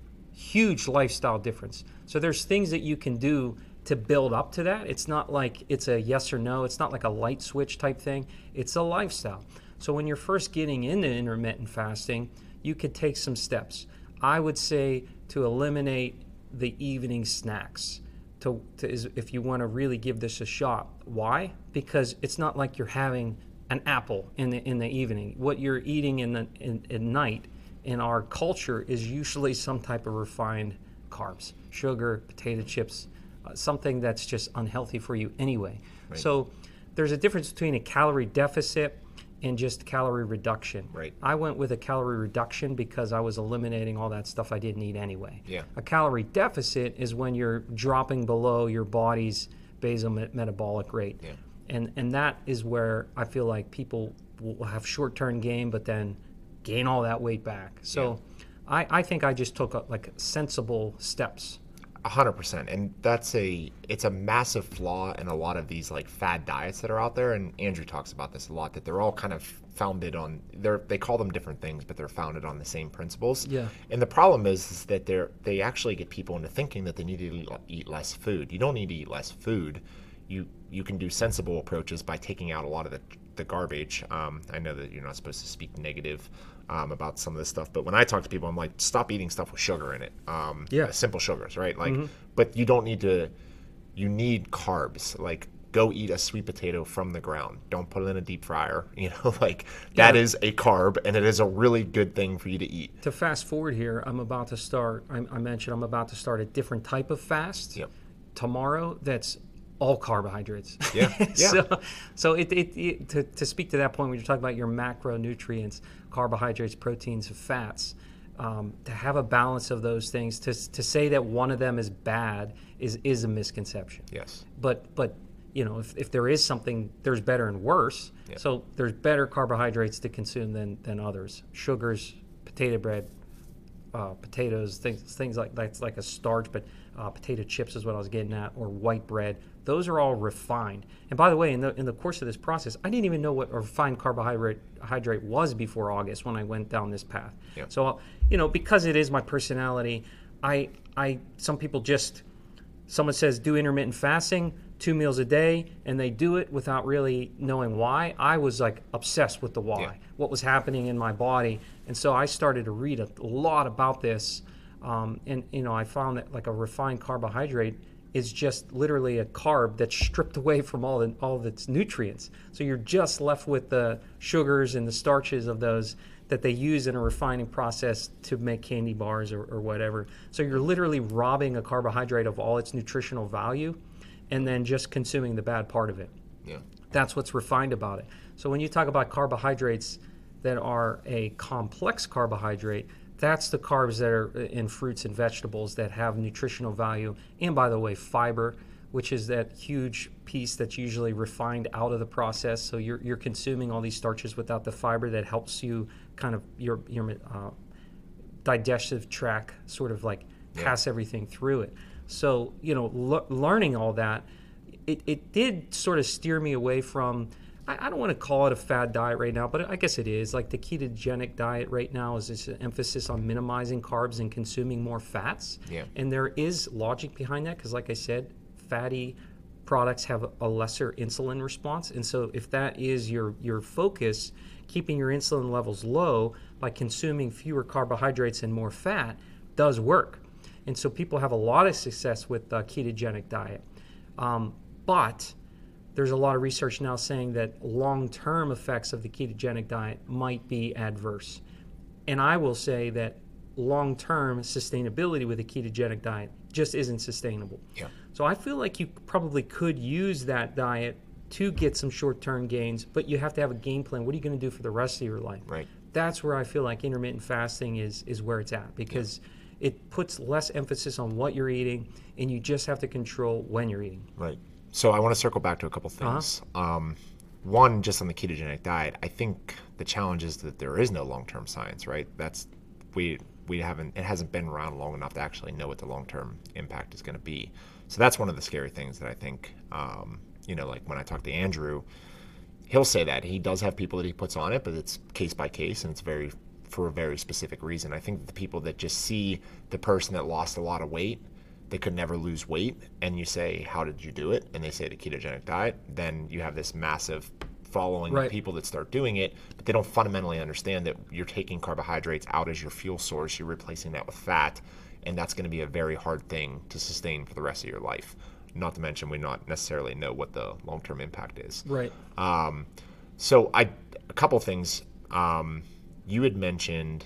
Speaker 2: huge lifestyle difference. So there's things that you can do to build up to that. It's not like it's a yes or no. It's not like a light switch type thing. It's a lifestyle. So when you're first getting into intermittent fasting, you could take some steps. I would say to eliminate the evening snacks. To, to is, if you want to really give this a shot. Why? Because it's not like you're having an apple in the in the evening. What you're eating in the in, at night in our culture is usually some type of refined carbs, sugar, potato chips, uh, something that's just unhealthy for you anyway. Right. So there's a difference between a calorie deficit and just calorie reduction.
Speaker 1: Right.
Speaker 2: I went with a calorie reduction because I was eliminating all that stuff I didn't eat anyway.
Speaker 1: Yeah.
Speaker 2: A calorie deficit is when you're dropping below your body's basal me- metabolic rate.
Speaker 1: Yeah.
Speaker 2: And and that is where I feel like people will have short-term gain, but then gain all that weight back. So yeah. I, I think I just took a, like sensible steps.
Speaker 1: A hundred percent, and that's a it's a massive flaw in a lot of these like fad diets that are out there. And Andrew talks about this a lot, that they're all kind of founded on they're they call them different things, but they're founded on the same principles.
Speaker 2: Yeah.
Speaker 1: And the problem is, is that they're they actually get people into thinking that they need to eat less food. You don't need to eat less food. You you can do sensible approaches by taking out a lot of the the garbage. Um, I know that you're not supposed to speak negative um, about some of this stuff, but when I talk to people, I'm like, stop eating stuff with sugar in it. Um,
Speaker 2: yeah.
Speaker 1: Simple sugars, right? Like,
Speaker 2: mm-hmm.
Speaker 1: But you don't need to. You need carbs. Like, go eat a sweet potato from the ground. Don't put it in a deep fryer. You know, like that yeah. is a carb, and it is a really good thing for you to eat.
Speaker 2: To fast forward here, I'm about to start. I, I mentioned I'm about to start a different type of fast
Speaker 1: yep.
Speaker 2: tomorrow. That's all carbohydrates.
Speaker 1: Yeah. yeah.
Speaker 2: so, so it, it, it to, to speak to that point, when you're talking about your macronutrients, carbohydrates, proteins, fats, um, to have a balance of those things, to to say that one of them is bad is is a misconception.
Speaker 1: Yes.
Speaker 2: But but you know, if, if there is something, there's better and worse.
Speaker 1: Yeah.
Speaker 2: So there's better carbohydrates to consume than than others. Sugars, potato bread, uh, potatoes, things things like that's like a starch, but uh, potato chips is what I was getting at, or white bread. Those are all refined. And by the way, in the in the course of this process, I didn't even know what a refined carbohydrate hydrate was before August when I went down this path.
Speaker 1: Yeah.
Speaker 2: So, you know, because it is my personality, I I some people just someone says do intermittent fasting, two meals a day, and they do it without really knowing why. I was like obsessed with the why,
Speaker 1: yeah.
Speaker 2: what was happening in my body, and so I started to read a lot about this. Um, and you know, I found that like a refined carbohydrate is just literally a carb that's stripped away from all the, all of its nutrients. So you're just left with the sugars and the starches of those that they use in a refining process to make candy bars or, or whatever. So you're literally robbing a carbohydrate of all its nutritional value and then just consuming the bad part of it.
Speaker 1: Yeah.
Speaker 2: That's what's refined about it. So when you talk about carbohydrates that are a complex carbohydrate, that's the carbs that are in fruits and vegetables that have nutritional value. And by the way, fiber, which is that huge piece that's usually refined out of the process. So you're you're consuming all these starches without the fiber that helps you kind of your your uh, digestive tract sort of like pass yeah. everything through it. So, you know, le- learning all that, it, it did sort of steer me away from, I don't want to call it a fad diet right now, but I guess it is. Like the ketogenic diet right now is this emphasis on minimizing carbs and consuming more fats.
Speaker 1: Yeah.
Speaker 2: And there is logic behind that because, like I said, fatty products have a lesser insulin response. And so if that is your, your focus, keeping your insulin levels low by consuming fewer carbohydrates and more fat does work. And so people have a lot of success with the ketogenic diet. Um, but there's a lot of research now saying that long-term effects of the ketogenic diet might be adverse. And I will say that long-term sustainability with a ketogenic diet just isn't sustainable.
Speaker 1: Yeah.
Speaker 2: So I feel like you probably could use that diet to get some short-term gains, but you have to have a game plan. What are you going to do for the rest of your life?
Speaker 1: Right.
Speaker 2: That's where I feel like intermittent fasting is is where it's at, because yeah. it puts less emphasis on what you're eating, and you just have to control when you're eating.
Speaker 1: Right. So I want to circle back to a couple things. Uh-huh. Um, one, just on the ketogenic diet, I think the challenge is that there is no long-term science, right? That's we we haven't it hasn't been around long enough to actually know what the long-term impact is going to be. So that's one of the scary things that I think. Um, you know, like when I talk to Andrew, he'll say that he does have people that he puts on it, but it's case by case, and it's very for a very specific reason. I think the people that just see the person that lost a lot of weight, they could never lose weight, and you say, how did you do it? And they say the ketogenic diet, then you have this massive following
Speaker 2: right.
Speaker 1: of people that start doing it, but they don't fundamentally understand that you're taking carbohydrates out as your fuel source, you're replacing that with fat, and that's going to be a very hard thing to sustain for the rest of your life. Not to mention we not necessarily know what the long-term impact is.
Speaker 2: Right.
Speaker 1: Um, so I, a couple things. Um, you had mentioned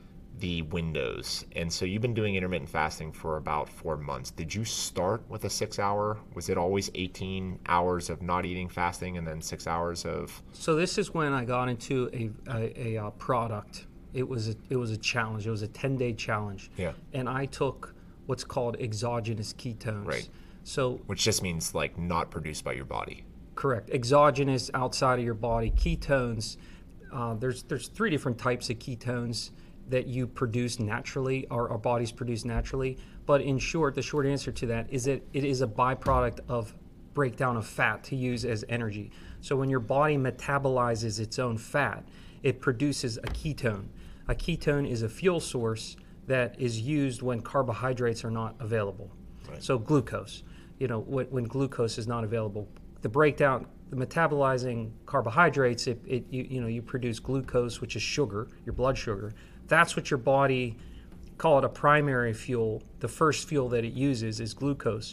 Speaker 1: the windows, and so you've been doing intermittent fasting for about four months. Did you start with a six-hour? Was it always eighteen hours of not eating, fasting, and then six hours of?
Speaker 2: So this is when I got into a a, a, a product. It was a, it was a challenge. It was a ten-day challenge.
Speaker 1: Yeah.
Speaker 2: And I took what's called exogenous ketones.
Speaker 1: Right.
Speaker 2: So
Speaker 1: which just means like not produced by your body.
Speaker 2: Correct. Exogenous, outside of your body. Ketones. Uh, there's there's three different types of ketones that you produce naturally, or our bodies produce naturally. But in short, the short answer to that is that it is a byproduct of breakdown of fat to use as energy. So when your body metabolizes its own fat, it produces a ketone. A ketone is a fuel source that is used when carbohydrates are not available.
Speaker 1: Right.
Speaker 2: So glucose, you know, when, when glucose is not available, the breakdown, the metabolizing carbohydrates, it, it you, you know, you produce glucose, which is sugar, your blood sugar. That's what your body, call it a primary fuel. The first fuel that it uses is glucose.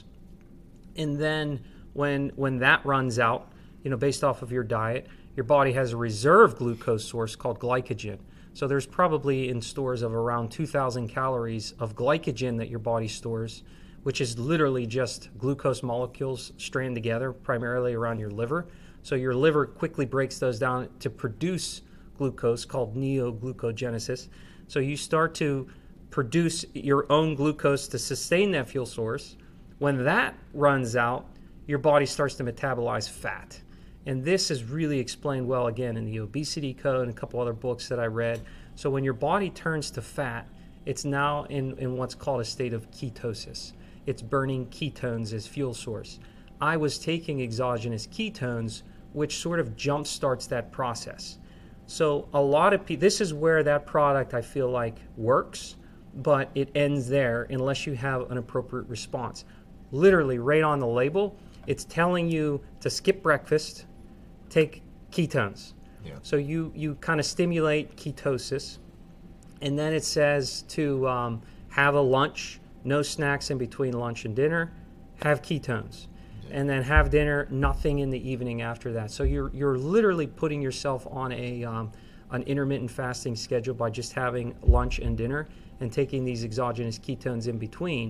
Speaker 2: And then when when that runs out, you know, based off of your diet, your body has a reserve glucose source called glycogen. So there's probably in stores of around two thousand calories of glycogen that your body stores, which is literally just glucose molecules stranded together, primarily around your liver. So your liver quickly breaks those down to produce glucose, called neoglucogenesis. So you start to produce your own glucose to sustain that fuel source. When that runs out, your body starts to metabolize fat. And this is really explained well, again, in the Obesity Code and a couple other books that I read. So when your body turns to fat, it's now in, in what's called a state of ketosis. It's burning ketones as fuel source. I was taking exogenous ketones, which sort of jump starts that process. So a lot of people, this is where that product I feel like works, but it ends there unless you have an appropriate response. Literally right on the label, it's telling you to skip breakfast, take ketones.
Speaker 1: Yeah.
Speaker 2: So you, you kind of stimulate ketosis, and then it says to um, have a lunch, no snacks in between lunch and dinner, have ketones. And then have dinner, nothing in the evening after that. So you're you're literally putting yourself on a um, an intermittent fasting schedule by just having lunch and dinner and taking these exogenous ketones in between,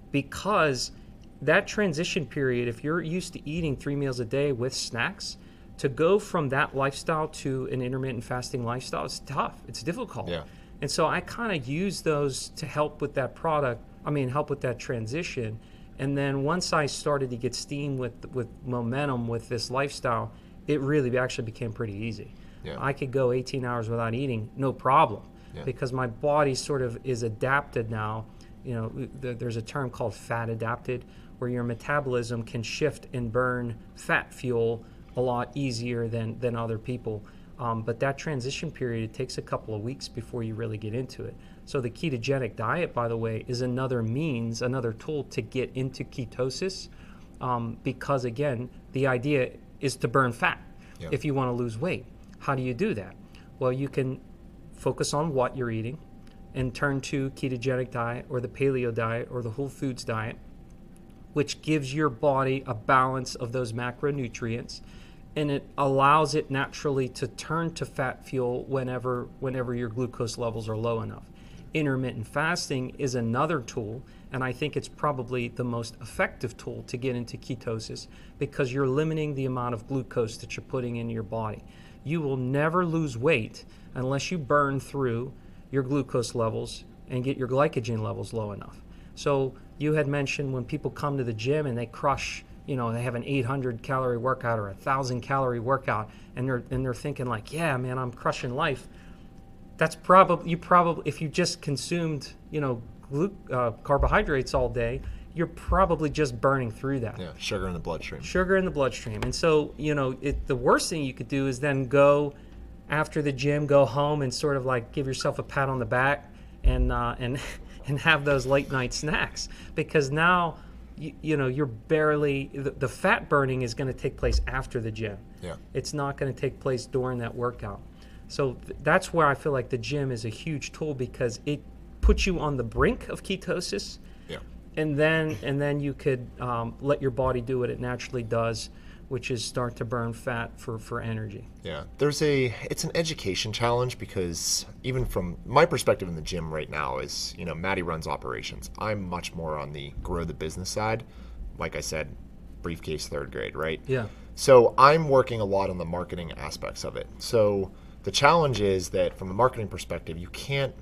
Speaker 2: because that transition period, if you're used to eating three meals a day with snacks, to go from that lifestyle to an intermittent fasting lifestyle is tough. It's difficult.
Speaker 1: Yeah.
Speaker 2: And so I kind of use those to help with that product. I mean, help with that transition. And then once I started to get steam with with momentum with this lifestyle, it really actually became pretty easy.
Speaker 1: Yeah.
Speaker 2: I could go eighteen hours without eating, no problem,
Speaker 1: yeah.
Speaker 2: because my body sort of is adapted now. You know, th- there's a term called fat adapted, where your metabolism can shift and burn fat fuel a lot easier than, than other people. Um, but that transition period, it takes a couple of weeks before you really get into it. So the ketogenic diet, by the way, is another means, another tool to get into ketosis, um, because, again, the idea is to burn fat
Speaker 1: Yep.
Speaker 2: if you want to lose weight. How do you do that? Well, you can focus on what you're eating and turn to ketogenic diet or the paleo diet or the whole foods diet, which gives your body a balance of those macronutrients, and it allows it naturally to turn to fat fuel whenever whenever your glucose levels are low enough. Intermittent fasting is another tool, and I think it's probably the most effective tool to get into ketosis, because you're limiting the amount of glucose that you're putting in your body. You will never lose weight unless you burn through your glucose levels and get your glycogen levels low enough. So you had mentioned when people come to the gym and they crush, you know, they have an eight hundred calorie workout or a one thousand calorie workout, and they're and they're thinking like, yeah, man, I'm crushing life. That's probably, you probably, if you just consumed, you know, glu- uh, carbohydrates all day, you're probably just burning through that.
Speaker 1: Yeah, sugar in the bloodstream.
Speaker 2: Sugar in the bloodstream. And so, you know, it, the worst thing you could do is then go after the gym, go home and sort of like give yourself a pat on the back and uh, and and have those late night snacks, because now, you, you know, you're barely, the, the fat burning is going to take place after the gym.
Speaker 1: Yeah.
Speaker 2: It's not going to take place during that workout. So th- that's where I feel like the gym is a huge tool, because it puts you on the brink of ketosis.
Speaker 1: Yeah.
Speaker 2: And then and then you could um, let your body do what it naturally does, which is start to burn fat for, for energy.
Speaker 1: Yeah, there's a, it's an education challenge, because even from my perspective in the gym right now is, you know, Maddie runs operations. I'm much more on the grow the business side. Like I said, briefcase third grade, right?
Speaker 2: Yeah.
Speaker 1: So I'm working a lot on the marketing aspects of it. So the challenge is that from a marketing perspective, you can't,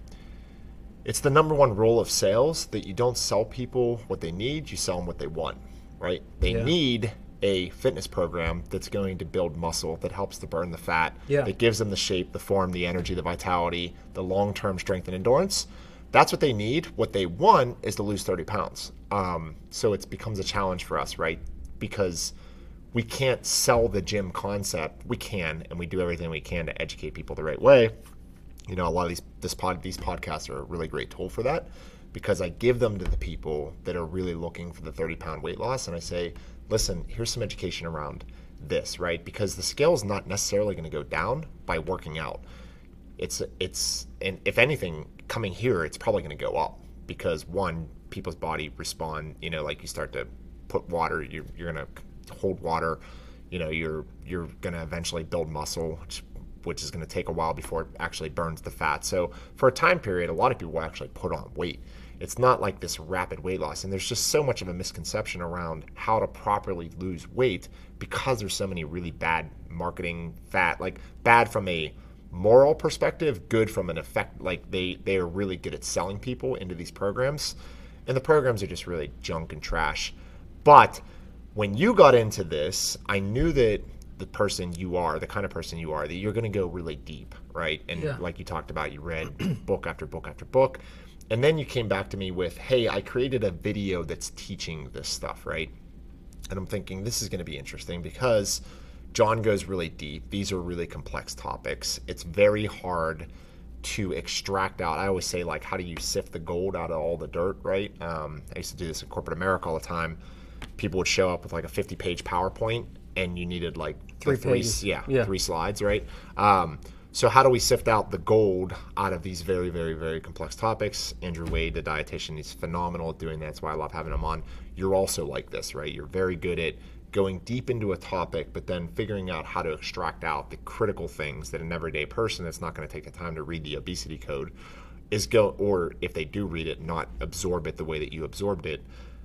Speaker 1: it's the number one rule of sales that you don't sell people what they need, you sell them what they want, right? They
Speaker 2: Yeah.
Speaker 1: need a fitness program that's going to build muscle, that helps to burn the fat,
Speaker 2: Yeah.
Speaker 1: that gives them the shape, the form, the energy, the vitality, the long-term strength and endurance. That's what they need. What they want is to lose thirty pounds. Um, so it becomes a challenge for us, right? Because we can't sell the gym concept. We can, and we do everything we can to educate people the right way. You know, a lot of these this pod these podcasts are a really great tool for that, because I give them to the people that are really looking for the thirty pound weight loss, and I say, listen, here's some education around this, right? Because the scale is not necessarily going to go down by working out. It's it's and if anything, coming here, it's probably going to go up, because one, people's body respond. You know, like you start to put water, you're you're going to hold water. You know, you're you're going to eventually build muscle, which which is going to take a while before it actually burns the fat. So for a time period, a lot of people will actually put on weight. It's not like this rapid weight loss. And there's just so much of a misconception around how to properly lose weight, because there's so many really bad marketing fat, like bad from a moral perspective, good from an effect. Like they, they are really good at selling people into these programs. And the programs are just really junk and trash. But when you got into this, I knew that the person you are, the kind of person you are, that you're going to go really deep, right? And
Speaker 2: Yeah.
Speaker 1: like you talked about, you read book after book after book. And then you came back to me with, hey, I created a video that's teaching this stuff, right? And I'm thinking, this is going to be interesting, because John goes really deep. These are really complex topics. It's very hard to extract out. I always say, like, how do you sift the gold out of all the dirt, right? Um, I used to do this in corporate America all the time. People would show up with like a fifty page PowerPoint, and you needed like
Speaker 2: Three
Speaker 1: three,
Speaker 2: pages.
Speaker 1: yeah,
Speaker 2: Yeah.
Speaker 1: three slides, right? Um, so how do we sift out the gold out of these very, very, very complex topics? Andrew Wade, the dietitian, he's phenomenal at doing that. That's why I love having him on. You're also like this, right? You're very good at going deep into a topic, but then figuring out how to extract out the critical things that an everyday person that's not going to take the time to read the obesity code is go, or if they do read it, not absorb it the way that you absorbed it.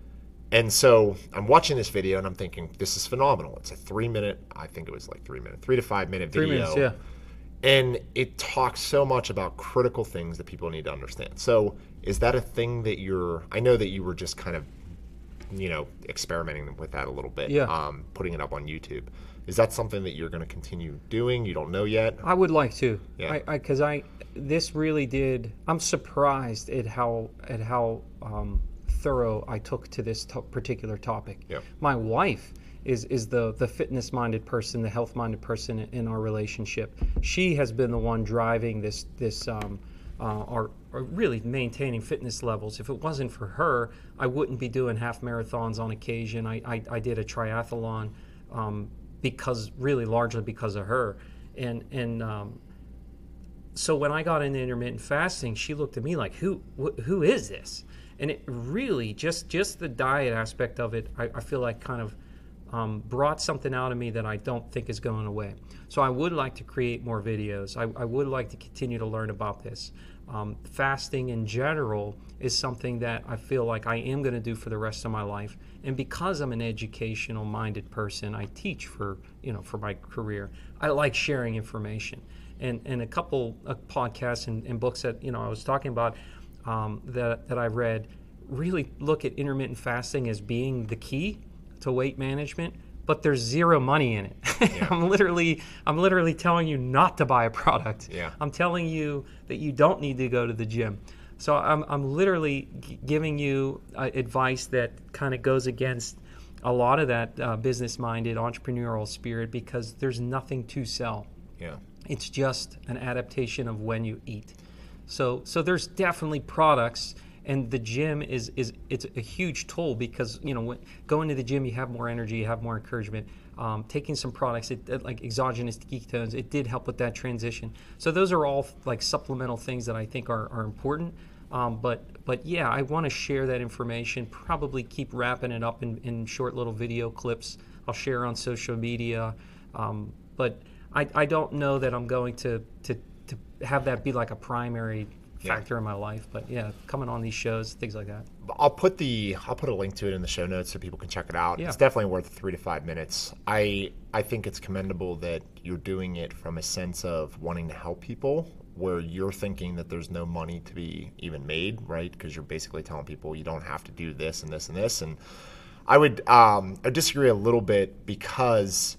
Speaker 1: And so I'm watching this video and I'm thinking, this is phenomenal. It's a three minute, I think it was like three minute, three to five minute video.
Speaker 2: Three minutes, yeah.
Speaker 1: And it talks so much about critical things that people need to understand. So is that a thing that you're, I know that you were just kind of, you know, experimenting with that a little bit,
Speaker 2: Yeah.
Speaker 1: um, putting it up on YouTube. Is that something that you're going to continue doing? You don't know yet?
Speaker 2: I would like to.
Speaker 1: Yeah.
Speaker 2: I, I, cause I, this really did, I'm surprised at how, at how, um, thorough I took to this to- particular topic.
Speaker 1: Yeah.
Speaker 2: My wife is is the the fitness minded person, the health minded person in our relationship. She has been the one driving this this um, uh, or, or really maintaining fitness levels. If it wasn't for her, I wouldn't be doing half marathons on occasion. I I, I did a triathlon um, because really largely because of her, and and. Um, so when I got into intermittent fasting, she looked at me like, who wh- who is this? And it really, just just the diet aspect of it, I, I feel like kind of um, brought something out of me that I don't think is going away. So I would like to create more videos. I, I would like to continue to learn about this. Um, fasting in general is something that I feel like I am going to do for the rest of my life. And because I'm an educational-minded person, I teach for, you know, for my career. I like sharing information. And and a couple of podcasts and, and books that, you know, I was talking about, um, that that I read really look at intermittent fasting as being the key to weight management, but there's zero money in it. Yeah. I'm literally I'm literally telling you not to buy a product.
Speaker 1: Yeah.
Speaker 2: I'm telling you that you don't need to go to the gym. So I'm I'm literally g- giving you uh, advice that kind of goes against a lot of that uh, business-minded entrepreneurial spirit, because there's nothing to sell.
Speaker 1: Yeah.
Speaker 2: It's just an adaptation of when you eat. So so there's definitely products. And the gym is, is it's a huge tool, because, you know, when, going to the gym, you have more energy, you have more encouragement. Um, taking some products, it, it, like exogenous ketones, it did help with that transition. So those are all like supplemental things that I think are, are important. Um, but but yeah, I want to share that information, probably keep wrapping it up in, in short little video clips. I'll share on social media. Um, but I, I don't know that I'm going to, to, to have that be like a primary factor yeah. in my life, but yeah, coming on these shows, things like that.
Speaker 1: I'll put the I'll put a link to it in the show notes so people can check it out.
Speaker 2: Yeah.
Speaker 1: It's definitely worth three to five minutes. I I think it's commendable that you're doing it from a sense of wanting to help people, where you're thinking that there's no money to be even made, right? Because you're basically telling people you don't have to do this and this and this. And I would um, I disagree a little bit, because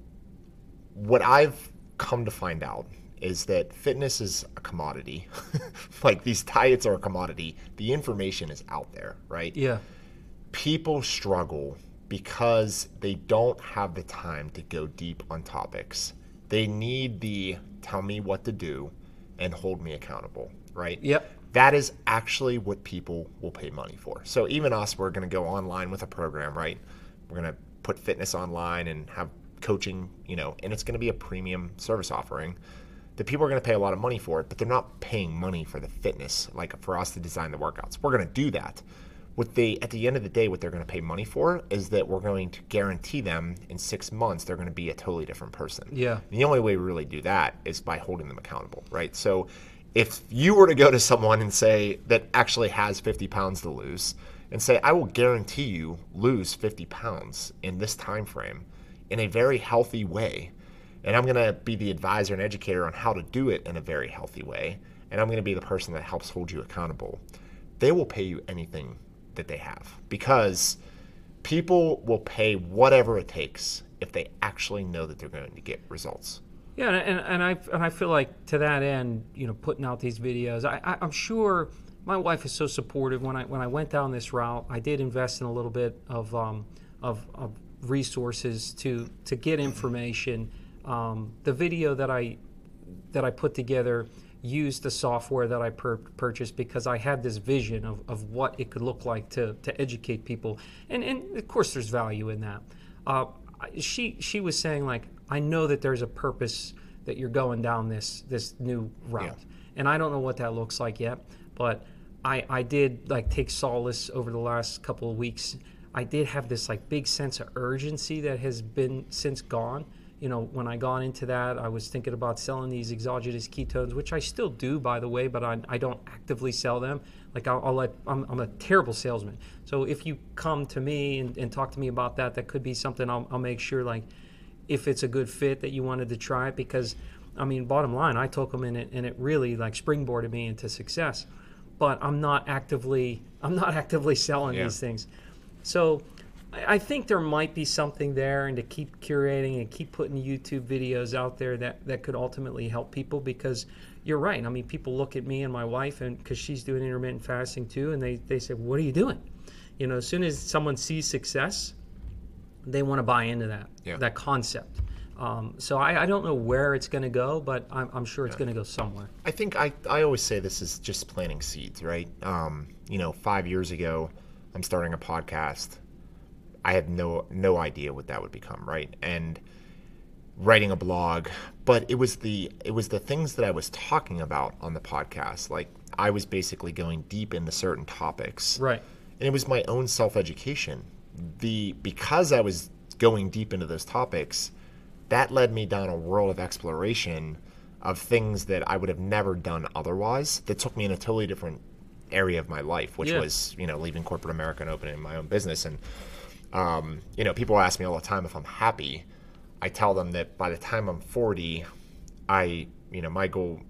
Speaker 1: what I've come to find out is that fitness is a commodity. Like, these diets are a commodity. The information is out there, right?
Speaker 2: Yeah.
Speaker 1: People struggle because they don't have the time to go deep on topics. They need the tell me what to do and hold me accountable, right?
Speaker 2: Yep.
Speaker 1: That is actually what people will pay money for. So even us, we're going to go online with a program, right? We're going to put fitness online and have coaching, you know, and it's going to be a premium service offering. The people are going to pay a lot of money for it, but they're not paying money for the fitness, like for us to design the workouts. We're going to do that. What they, at the end of the day, what they're going to pay money for is that we're going to guarantee them in six months they're going to be a totally different person.
Speaker 2: Yeah.
Speaker 1: And the only way we really do that is by holding them accountable, right? So if you were to go to someone and say that actually has fifty pounds to lose and say, I will guarantee you lose fifty pounds in this time frame in a very healthy way, and I'm going to be the advisor and educator on how to do it in a very healthy way, and I'm going to be the person that helps hold you accountable, they will pay you anything that they have, because people will pay whatever it takes if they actually know that they're going to get results.
Speaker 2: Yeah, and, and, I, and I feel like to that end, you know, putting out these videos, I, I, I'm sure my wife is so supportive. When I when I went down this route, I did invest in a little bit of um, of, of resources to to get information. Um, the video that I that I put together used the software that I per- purchased because I had this vision of, of what it could look like to to educate people, and and of course there's value in that. Uh, she she was saying, like, I know that there's a purpose that you're going down this this new route, yeah. and I don't know what that looks like yet, but I I did like take solace over the last couple of weeks. I did have this like big sense of urgency that has been since gone. You know, when I got into that, I was thinking about selling these exogenous ketones, which I still do, by the way, but I, I don't actively sell them. Like, I'll, I'll let, I'm, I'm a terrible salesman. So if you come to me and, and talk to me about that, that could be something I'll, I'll make sure, like, if it's a good fit that you wanted to try it. Because, I mean, bottom line, I took them in it, and it really, like, springboarded me into success. But I'm not actively, I'm not actively selling yeah. these things. So I think there might be something there, and to keep curating and keep putting YouTube videos out there that, that could ultimately help people, because you're right. I mean, people look at me and my wife, and because she's doing intermittent fasting too, and they, they say, what are you doing? You know, as soon as someone sees success, they want to buy into that, yeah. that concept. Um, so I, I don't know where it's going to go, but I'm, I'm sure it's yeah. going to go somewhere.
Speaker 1: I think I, I always say this is just planting seeds, right? Um, you know, five years ago, I'm starting a podcast. I had no no idea what that would become, right? And writing a blog, but it was the it was the things that I was talking about on the podcast. Like, I was basically going deep into certain topics,
Speaker 2: right?
Speaker 1: And it was my own self-education. The because I was going deep into those topics, that led me down a world of exploration of things that I would have never done otherwise. That took me in a totally different area of my life, which yeah. was, you know, leaving corporate America and opening my own business. And Um, you know, people ask me all the time if I'm happy. I tell them that by the time I'm forty, I, you know, my goal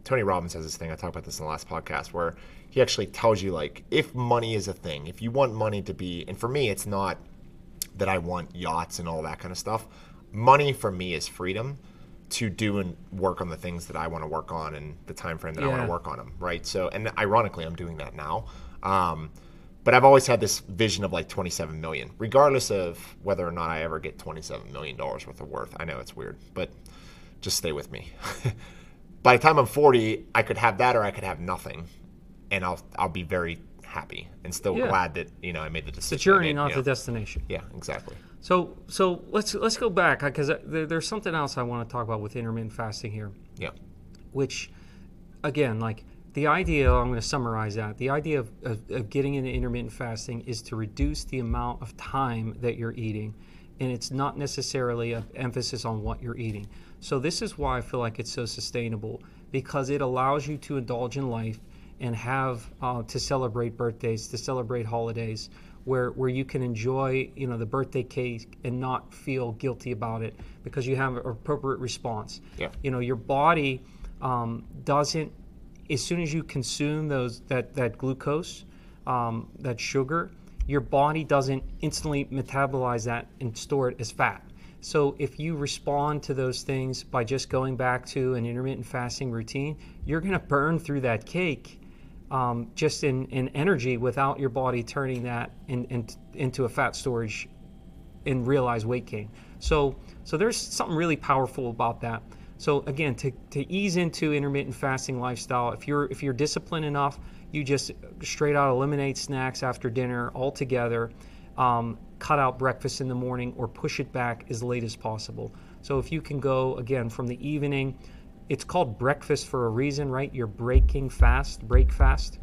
Speaker 1: Tony Robbins has this thing, I talked about this in the last podcast, where he actually tells you, like, if money is a thing, if you want money to be, and for me, it's not that I want yachts and all that kind of stuff. Money for me is freedom to do and work on the things that I want to work on and the time frame that yeah. I want to work on them, right? So, and ironically, I'm doing that now. Um, but I've always had this vision of like twenty-seven million, regardless of whether or not I ever get twenty-seven million dollars worth of worth. I know it's weird, but just stay with me. By the time I'm forty, I could have that or I could have nothing, and I'll I'll be very happy and still yeah. glad that, you know, I made the decision.
Speaker 2: It's the journey,
Speaker 1: made,
Speaker 2: not
Speaker 1: you
Speaker 2: the
Speaker 1: know.
Speaker 2: destination.
Speaker 1: Yeah, exactly.
Speaker 2: So so let's let's go back, because there, there's something else I want to talk about with intermittent fasting here.
Speaker 1: Yeah.
Speaker 2: Which, again, like the idea, I'm going to summarize that. The idea of, of, of getting into intermittent fasting is to reduce the amount of time that you're eating, and it's not necessarily an emphasis on what you're eating. So this is why I feel like it's so sustainable, because it allows you to indulge in life and have uh, to celebrate birthdays, to celebrate holidays, where where you can enjoy, you know, the birthday cake and not feel guilty about it because you have an appropriate response.
Speaker 1: Yeah.
Speaker 2: You know, your body um, doesn't, as soon as you consume those that that glucose, um, that sugar, your body doesn't instantly metabolize that and store it as fat. So if you respond to those things by just going back to an intermittent fasting routine, you're going to burn through that cake um, just in, in energy without your body turning that in, in, into a fat storage and realize weight gain. So so there's something really powerful about that. So again, to, to ease into intermittent fasting lifestyle, if you're if you're disciplined enough, you just straight out eliminate snacks after dinner altogether. Um, cut out breakfast in the morning or push it back as late as possible. So if you can go, again, from the evening, it's called breakfast for a reason, right? You're breaking fast, break fast.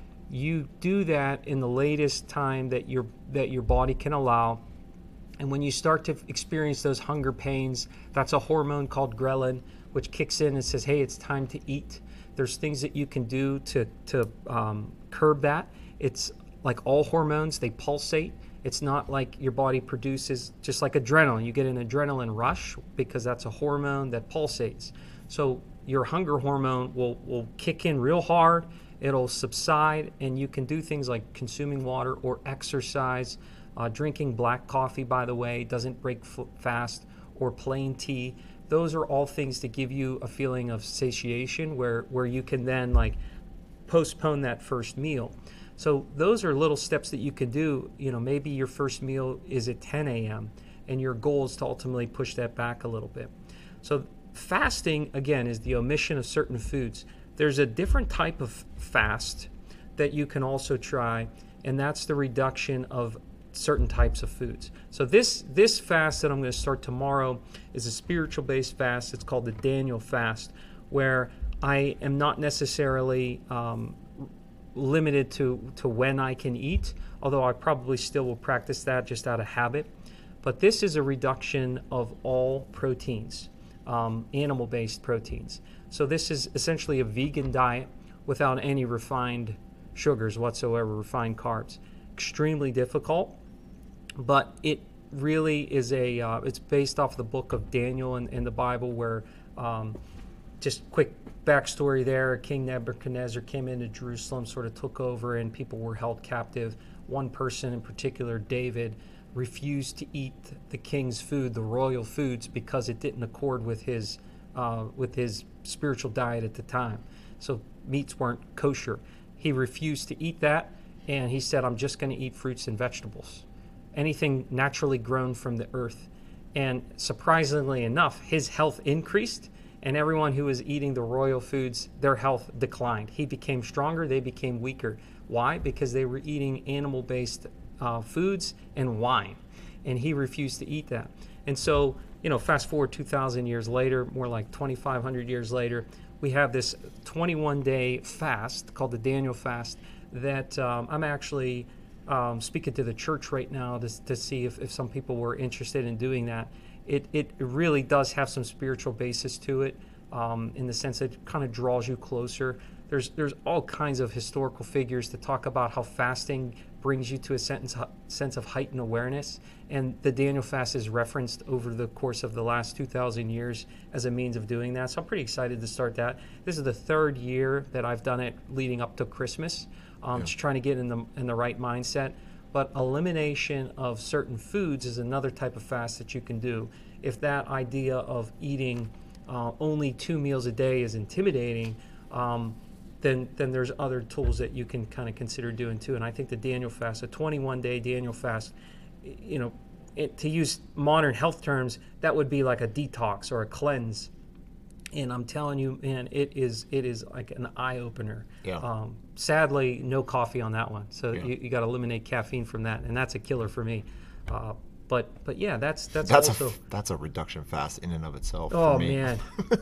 Speaker 2: You do that in the latest time that your that your body can allow. And when you start to experience those hunger pains, that's a hormone called ghrelin, which kicks in and says, hey, it's time to eat. There's things that you can do to, to um, curb that. It's like all hormones, they pulsate. It's not like your body produces, just like adrenaline. You get an adrenaline rush because that's a hormone that pulsates. So your hunger hormone will, will kick in real hard. It'll subside, and you can do things like consuming water or exercise. Uh, drinking black coffee, by the way, doesn't break f- fast, or plain tea. Those are all things to give you a feeling of satiation where, where you can then like postpone that first meal. So those are little steps that you can do. You know, maybe your first meal is at ten a.m. and your goal is to ultimately push that back a little bit. So fasting, again, is the omission of certain foods. There's a different type of fast that you can also try, and that's the reduction of certain types of foods. So this this fast that I'm going to start tomorrow is a spiritual-based fast. It's called the Daniel fast, where I am not necessarily um, limited to, to when I can eat, although I probably still will practice that just out of habit. But this is a reduction of all proteins, um, animal-based proteins. So this is essentially a vegan diet without any refined sugars whatsoever, refined carbs. Extremely difficult, but it really is a, uh, it's based off the book of Daniel in, in the Bible, where, um, just quick backstory there, King Nebuchadnezzar came into Jerusalem, sort of took over, and people were held captive. One person in particular, David, refused to eat the king's food, the royal foods, because it didn't accord with his, uh, with his spiritual diet at the time. So meats weren't kosher. He refused to eat that, and he said, I'm just going to eat fruits and vegetables, anything naturally grown from the earth. And surprisingly enough, his health increased, and everyone who was eating the royal foods, their health declined. He became stronger, they became weaker. Why? Because they were eating animal-based uh, foods and wine, and he refused to eat that. And so, you know, fast forward two thousand years later, more like twenty-five hundred years later, we have this twenty-one day fast called the Daniel fast that um, I'm actually um, speaking to the church right now to, to see if, if some people were interested in doing that. It, it really does have some spiritual basis to it, um, in the sense that it kind of draws you closer. There's there's all kinds of historical figures to talk about how fasting brings you to a sense, sense of heightened awareness. And the Daniel fast is referenced over the course of the last two thousand years as a means of doing that. So I'm pretty excited to start that. This is the third year that I've done it leading up to Christmas. Um, yeah. Just trying to get in the in the right mindset. But elimination of certain foods is another type of fast that you can do. If that idea of eating uh, only two meals a day is intimidating, um, then then there's other tools that you can kind of consider doing too. And I think the Daniel fast, a twenty-one day Daniel fast, you know, it, to use modern health terms, that would be like a detox or a cleanse. And I'm telling you, man, it is it is like an eye opener.
Speaker 1: Yeah.
Speaker 2: Um, sadly, no coffee on that one, so
Speaker 1: yeah.
Speaker 2: you, you got to eliminate caffeine from that, and that's a killer for me. Uh, but but yeah, that's that's
Speaker 1: that's
Speaker 2: also
Speaker 1: a that's a reduction fast in and of itself.
Speaker 2: Oh
Speaker 1: for me.
Speaker 2: man,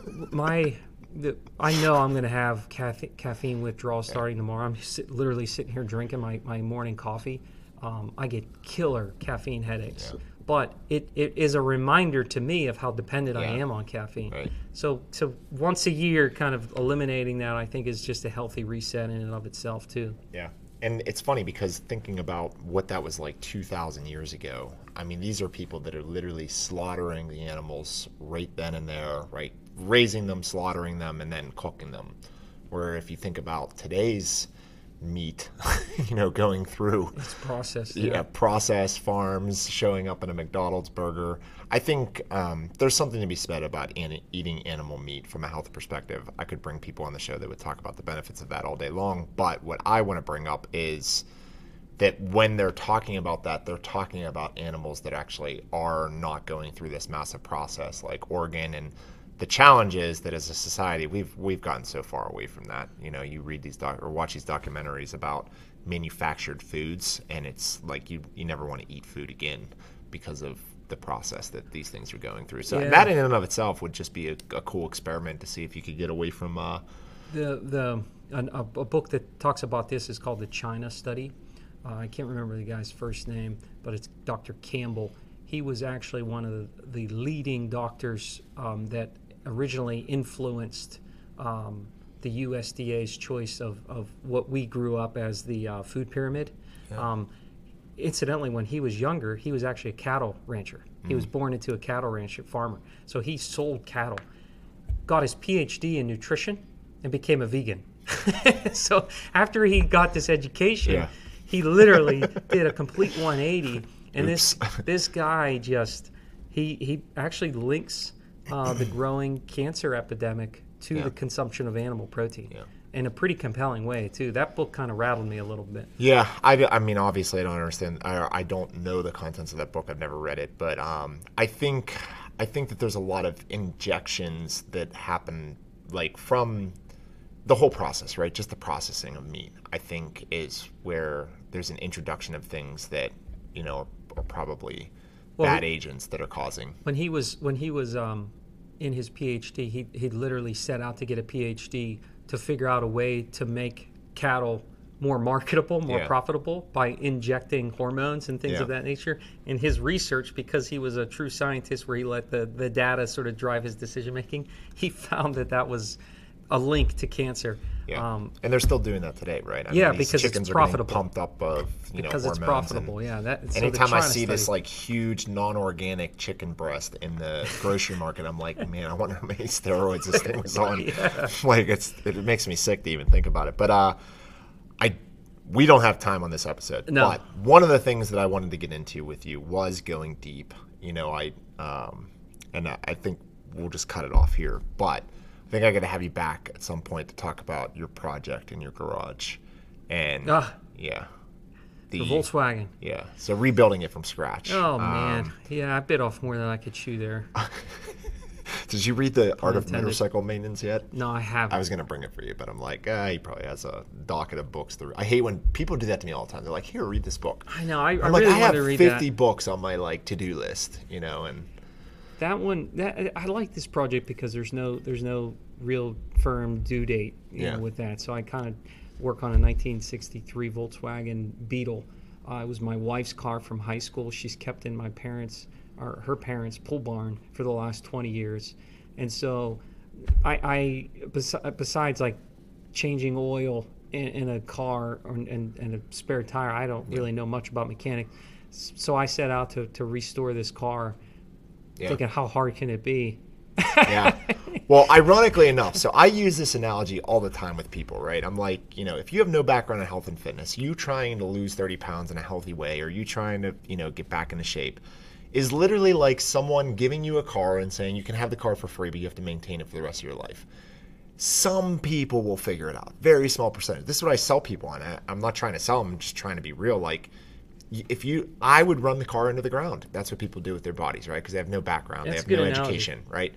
Speaker 2: my the, I know I'm going to have caffeine caffeine withdrawal starting tomorrow. I'm sit, literally sitting here drinking my, my morning coffee. Um, I get killer caffeine headaches. Yeah. But it, it is a reminder to me of how dependent yeah. I am on caffeine.
Speaker 1: Right.
Speaker 2: So so once a year, kind of eliminating that, I think, is just a healthy reset in and of itself, too.
Speaker 1: Yeah. And it's funny because thinking about what that was like two thousand years ago, I mean, these are people that are literally slaughtering the animals right then and there, right? Raising them, slaughtering them, and then cooking them. Where if you think about today's meat, you know, going through
Speaker 2: it's processed
Speaker 1: yeah,
Speaker 2: yeah
Speaker 1: processed farms showing up in a McDonald's burger. I think um, there's something to be said about an- eating animal meat from a health perspective. I could bring people on the show that would talk about the benefits of that all day long, but what I want to bring up is that when they're talking about that, they're talking about animals that actually are not going through this massive process like organ. And the challenge is that as a society, we've we've gotten so far away from that. You know, you read these doc or watch these documentaries about manufactured foods, and it's like you you never want to eat food again because of the process that these things are going through. So yeah. that in and of itself would just be a, a cool experiment to see if you could get away from uh,
Speaker 2: the the an, a, a book that talks about this is called the China Study. Uh, I can't remember the guy's first name, but it's Doctor Campbell. He was actually one of the, the leading doctors um, that originally influenced um, the U S D A's choice of, of what we grew up as the uh, food pyramid. Yeah. Um, incidentally, when he was younger, he was actually a cattle rancher. Mm. He was born into a cattle rancher farmer. So he sold cattle, got his P H D in nutrition, and became a vegan. So after he got this education, yeah. he literally did a complete one eighty. And Oops. this this guy just, he, he actually links uh, the growing cancer epidemic to yeah. the consumption of animal protein yeah. in a pretty compelling way, too. That book kind of rattled me a little bit.
Speaker 1: Yeah, I, I mean, obviously I don't understand. I, I don't know the contents of that book. I've never read it. But um, I think I think that there's a lot of injections that happen, like, from the whole process, right? Just the processing of meat, I think, is where there's an introduction of things that, you know, are probably well, bad agents that are causing.
Speaker 2: When he was when he was um, in his P H D, he he literally set out to get a P H D to figure out a way to make cattle more marketable, more yeah. profitable by injecting hormones and things yeah. of that nature. In his research, because he was a true scientist where he let the, the data sort of drive his decision making, he found that that was a link to cancer.
Speaker 1: Yeah, um, and they're still doing that today, right? I
Speaker 2: yeah,
Speaker 1: mean, these
Speaker 2: because
Speaker 1: chickens
Speaker 2: it's profitable.
Speaker 1: Are getting pumped up of you
Speaker 2: because
Speaker 1: know
Speaker 2: it's
Speaker 1: hormones
Speaker 2: profitable.
Speaker 1: And
Speaker 2: yeah, that. So
Speaker 1: anytime I see
Speaker 2: study.
Speaker 1: this like huge non-organic chicken breast in the grocery market, I'm like, man, I wonder how many steroids this thing was on. yeah. Like it's it makes me sick to even think about it. But uh, I we don't have time on this episode.
Speaker 2: No.
Speaker 1: But one of the things that I wanted to get into with you was going deep. You know, I um, and I, I think we'll just cut it off here, but. I think I got to have you back at some point to talk about your project in your garage, and
Speaker 2: ah,
Speaker 1: yeah,
Speaker 2: the, the Volkswagen.
Speaker 1: Yeah, so rebuilding it from scratch.
Speaker 2: Oh man,
Speaker 1: um,
Speaker 2: yeah, I bit off more than I could chew there.
Speaker 1: Did you read the
Speaker 2: Pun
Speaker 1: Art
Speaker 2: intended.
Speaker 1: of Motorcycle Maintenance yet?
Speaker 2: No, I haven't.
Speaker 1: I was gonna bring it for you, but I'm like, ah, he probably has a docket of books through. I hate when people do that to me all the time. They're like, here, read this book.
Speaker 2: I know. I,
Speaker 1: I'm
Speaker 2: I
Speaker 1: like,
Speaker 2: really
Speaker 1: I
Speaker 2: want
Speaker 1: have
Speaker 2: to read
Speaker 1: fifty
Speaker 2: that.
Speaker 1: books on my like to-do list, you know, and.
Speaker 2: That one, that I like this project because there's no there's no real firm due date you
Speaker 1: yeah.
Speaker 2: know, with that. So I kind of work on a nineteen sixty-three Volkswagen Beetle. Uh, it was my wife's car from high school. She's kept in my parents' or her parents' pull barn for the last twenty years, and so I, I bes- besides like changing oil in, in a car or, and, and a spare tire. I don't really know much about mechanics. So I set out to, to restore this car, yeah. thinking how hard can it be?
Speaker 1: Yeah. Well, ironically enough, so I use this analogy all the time with people, right? I'm like, you know, if you have no background in health and fitness, you trying to lose thirty pounds in a healthy way, or you trying to, you know, get back into shape, is literally like someone giving you a car and saying you can have the car for free, but you have to maintain it for the rest of your life. Some people will figure it out. Very small percentage. This is what I sell people on. I'm not trying to sell them. I'm just trying to be real. Like, if you, I would run the car into the ground. That's what people do with their bodies, right? Because they have no background.
Speaker 2: That's
Speaker 1: they have no
Speaker 2: analogy.
Speaker 1: education, right?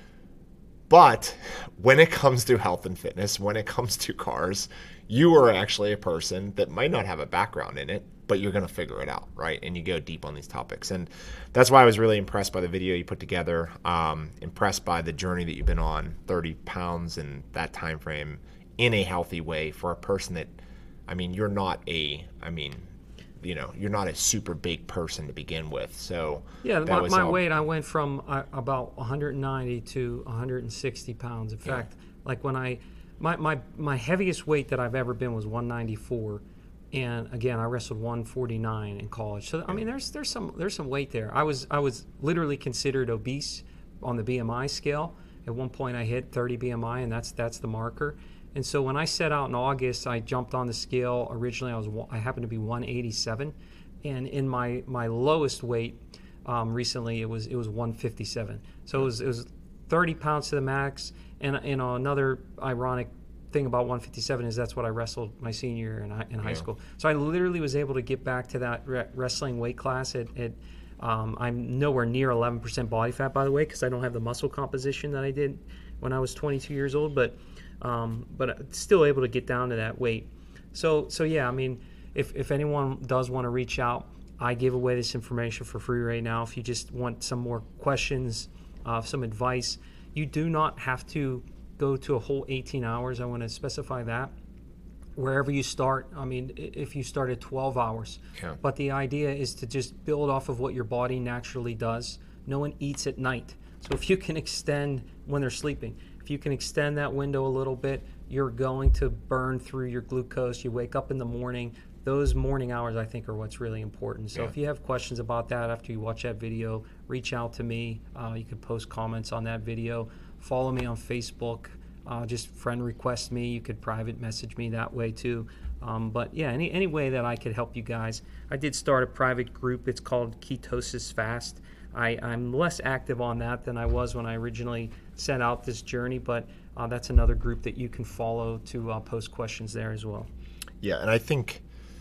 Speaker 1: But when it comes to health and fitness, when it comes to cars, you are actually a person that might not have a background in it, but you're going to figure it out, right? And you go deep on these topics. And that's why I was really impressed by the video you put together, um, impressed by the journey that you've been on, thirty pounds in that time frame in a healthy way for a person that, I mean, you're not a, I mean, you know, you're not a super big person to begin with. So
Speaker 2: yeah, my, my all... weight, I went from uh, about one hundred ninety to one hundred sixty pounds. In fact, yeah. like when I, my, my, my heaviest weight that I've ever been was one ninety-four. And again, I wrestled one forty-nine in college. So I mean, there's there's some there's some weight there. I was I was literally considered obese on the B M I scale. At one point, I hit thirty B M I, and that's that's the marker. And so when I set out in August, I jumped on the scale. Originally, I was I happened to be one eighty-seven, and in my my lowest weight um, recently, it was it was one fifty-seven. So it was it was thirty pounds to the max. And you know, another ironic thing about one fifty-seven is that's what I wrestled my senior year in, in high yeah. school. So I literally was able to get back to that re- wrestling weight class at. at um, I'm nowhere near eleven percent body fat, by the way, because I don't have the muscle composition that I did when I was twenty-two years old. But Um, but still able to get down to that weight. So, so yeah, I mean, if, if anyone does want to reach out, I give away this information for free right now. If you just want some more questions, uh, some advice, you do not have to go to a whole eighteen hours. I want to specify that. Wherever you start, I mean, if you start at twelve hours, yeah. but the idea is to just build off of what your body naturally does. No one eats at night. So if you can extend when they're sleeping, if you can extend that window a little bit, you're going to burn through your glucose. You wake up in the morning. Those morning hours, I think, are what's really important. So yeah. if you have questions about that after you watch that video, reach out to me. Uh, you can post comments on that video. Follow me on Facebook. Uh, just friend request me. You could private message me that way too. Um, but yeah, any, any way that I could help you guys. I did start a private group. It's called Ketosis Fast. I, I'm less active on that than I was when I originally set out this journey, but uh, that's another group that you can follow to uh, post questions there as well.
Speaker 1: Yeah, and I think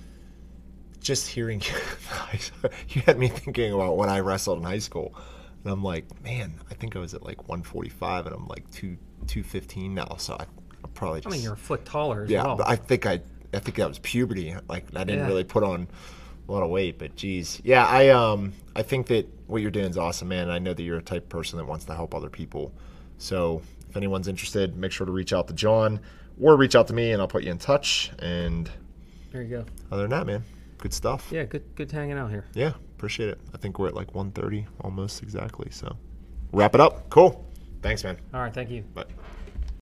Speaker 1: just hearing you had me thinking about when I wrestled in high school, and I'm like, man, I think I was at like one forty-five, and I'm like two two fifteen now, so I I'm probably just.
Speaker 2: I mean, you're a foot taller as
Speaker 1: yeah,
Speaker 2: well.
Speaker 1: Yeah, but I think I I think that was puberty. Like I didn't yeah. really put on a lot of weight, but geez, yeah, I um I think that what you're doing is awesome, man. I know that you're a type of person that wants to help other people. So if anyone's interested, make sure to reach out to John or reach out to me, and I'll put you in touch. And
Speaker 2: there you go.
Speaker 1: Other than that, man, good stuff.
Speaker 2: Yeah, good good hanging out here.
Speaker 1: Yeah, appreciate it. I think we're at like one thirty almost exactly. So wrap it up. Cool. Thanks, man.
Speaker 2: All right, thank you.
Speaker 1: Bye.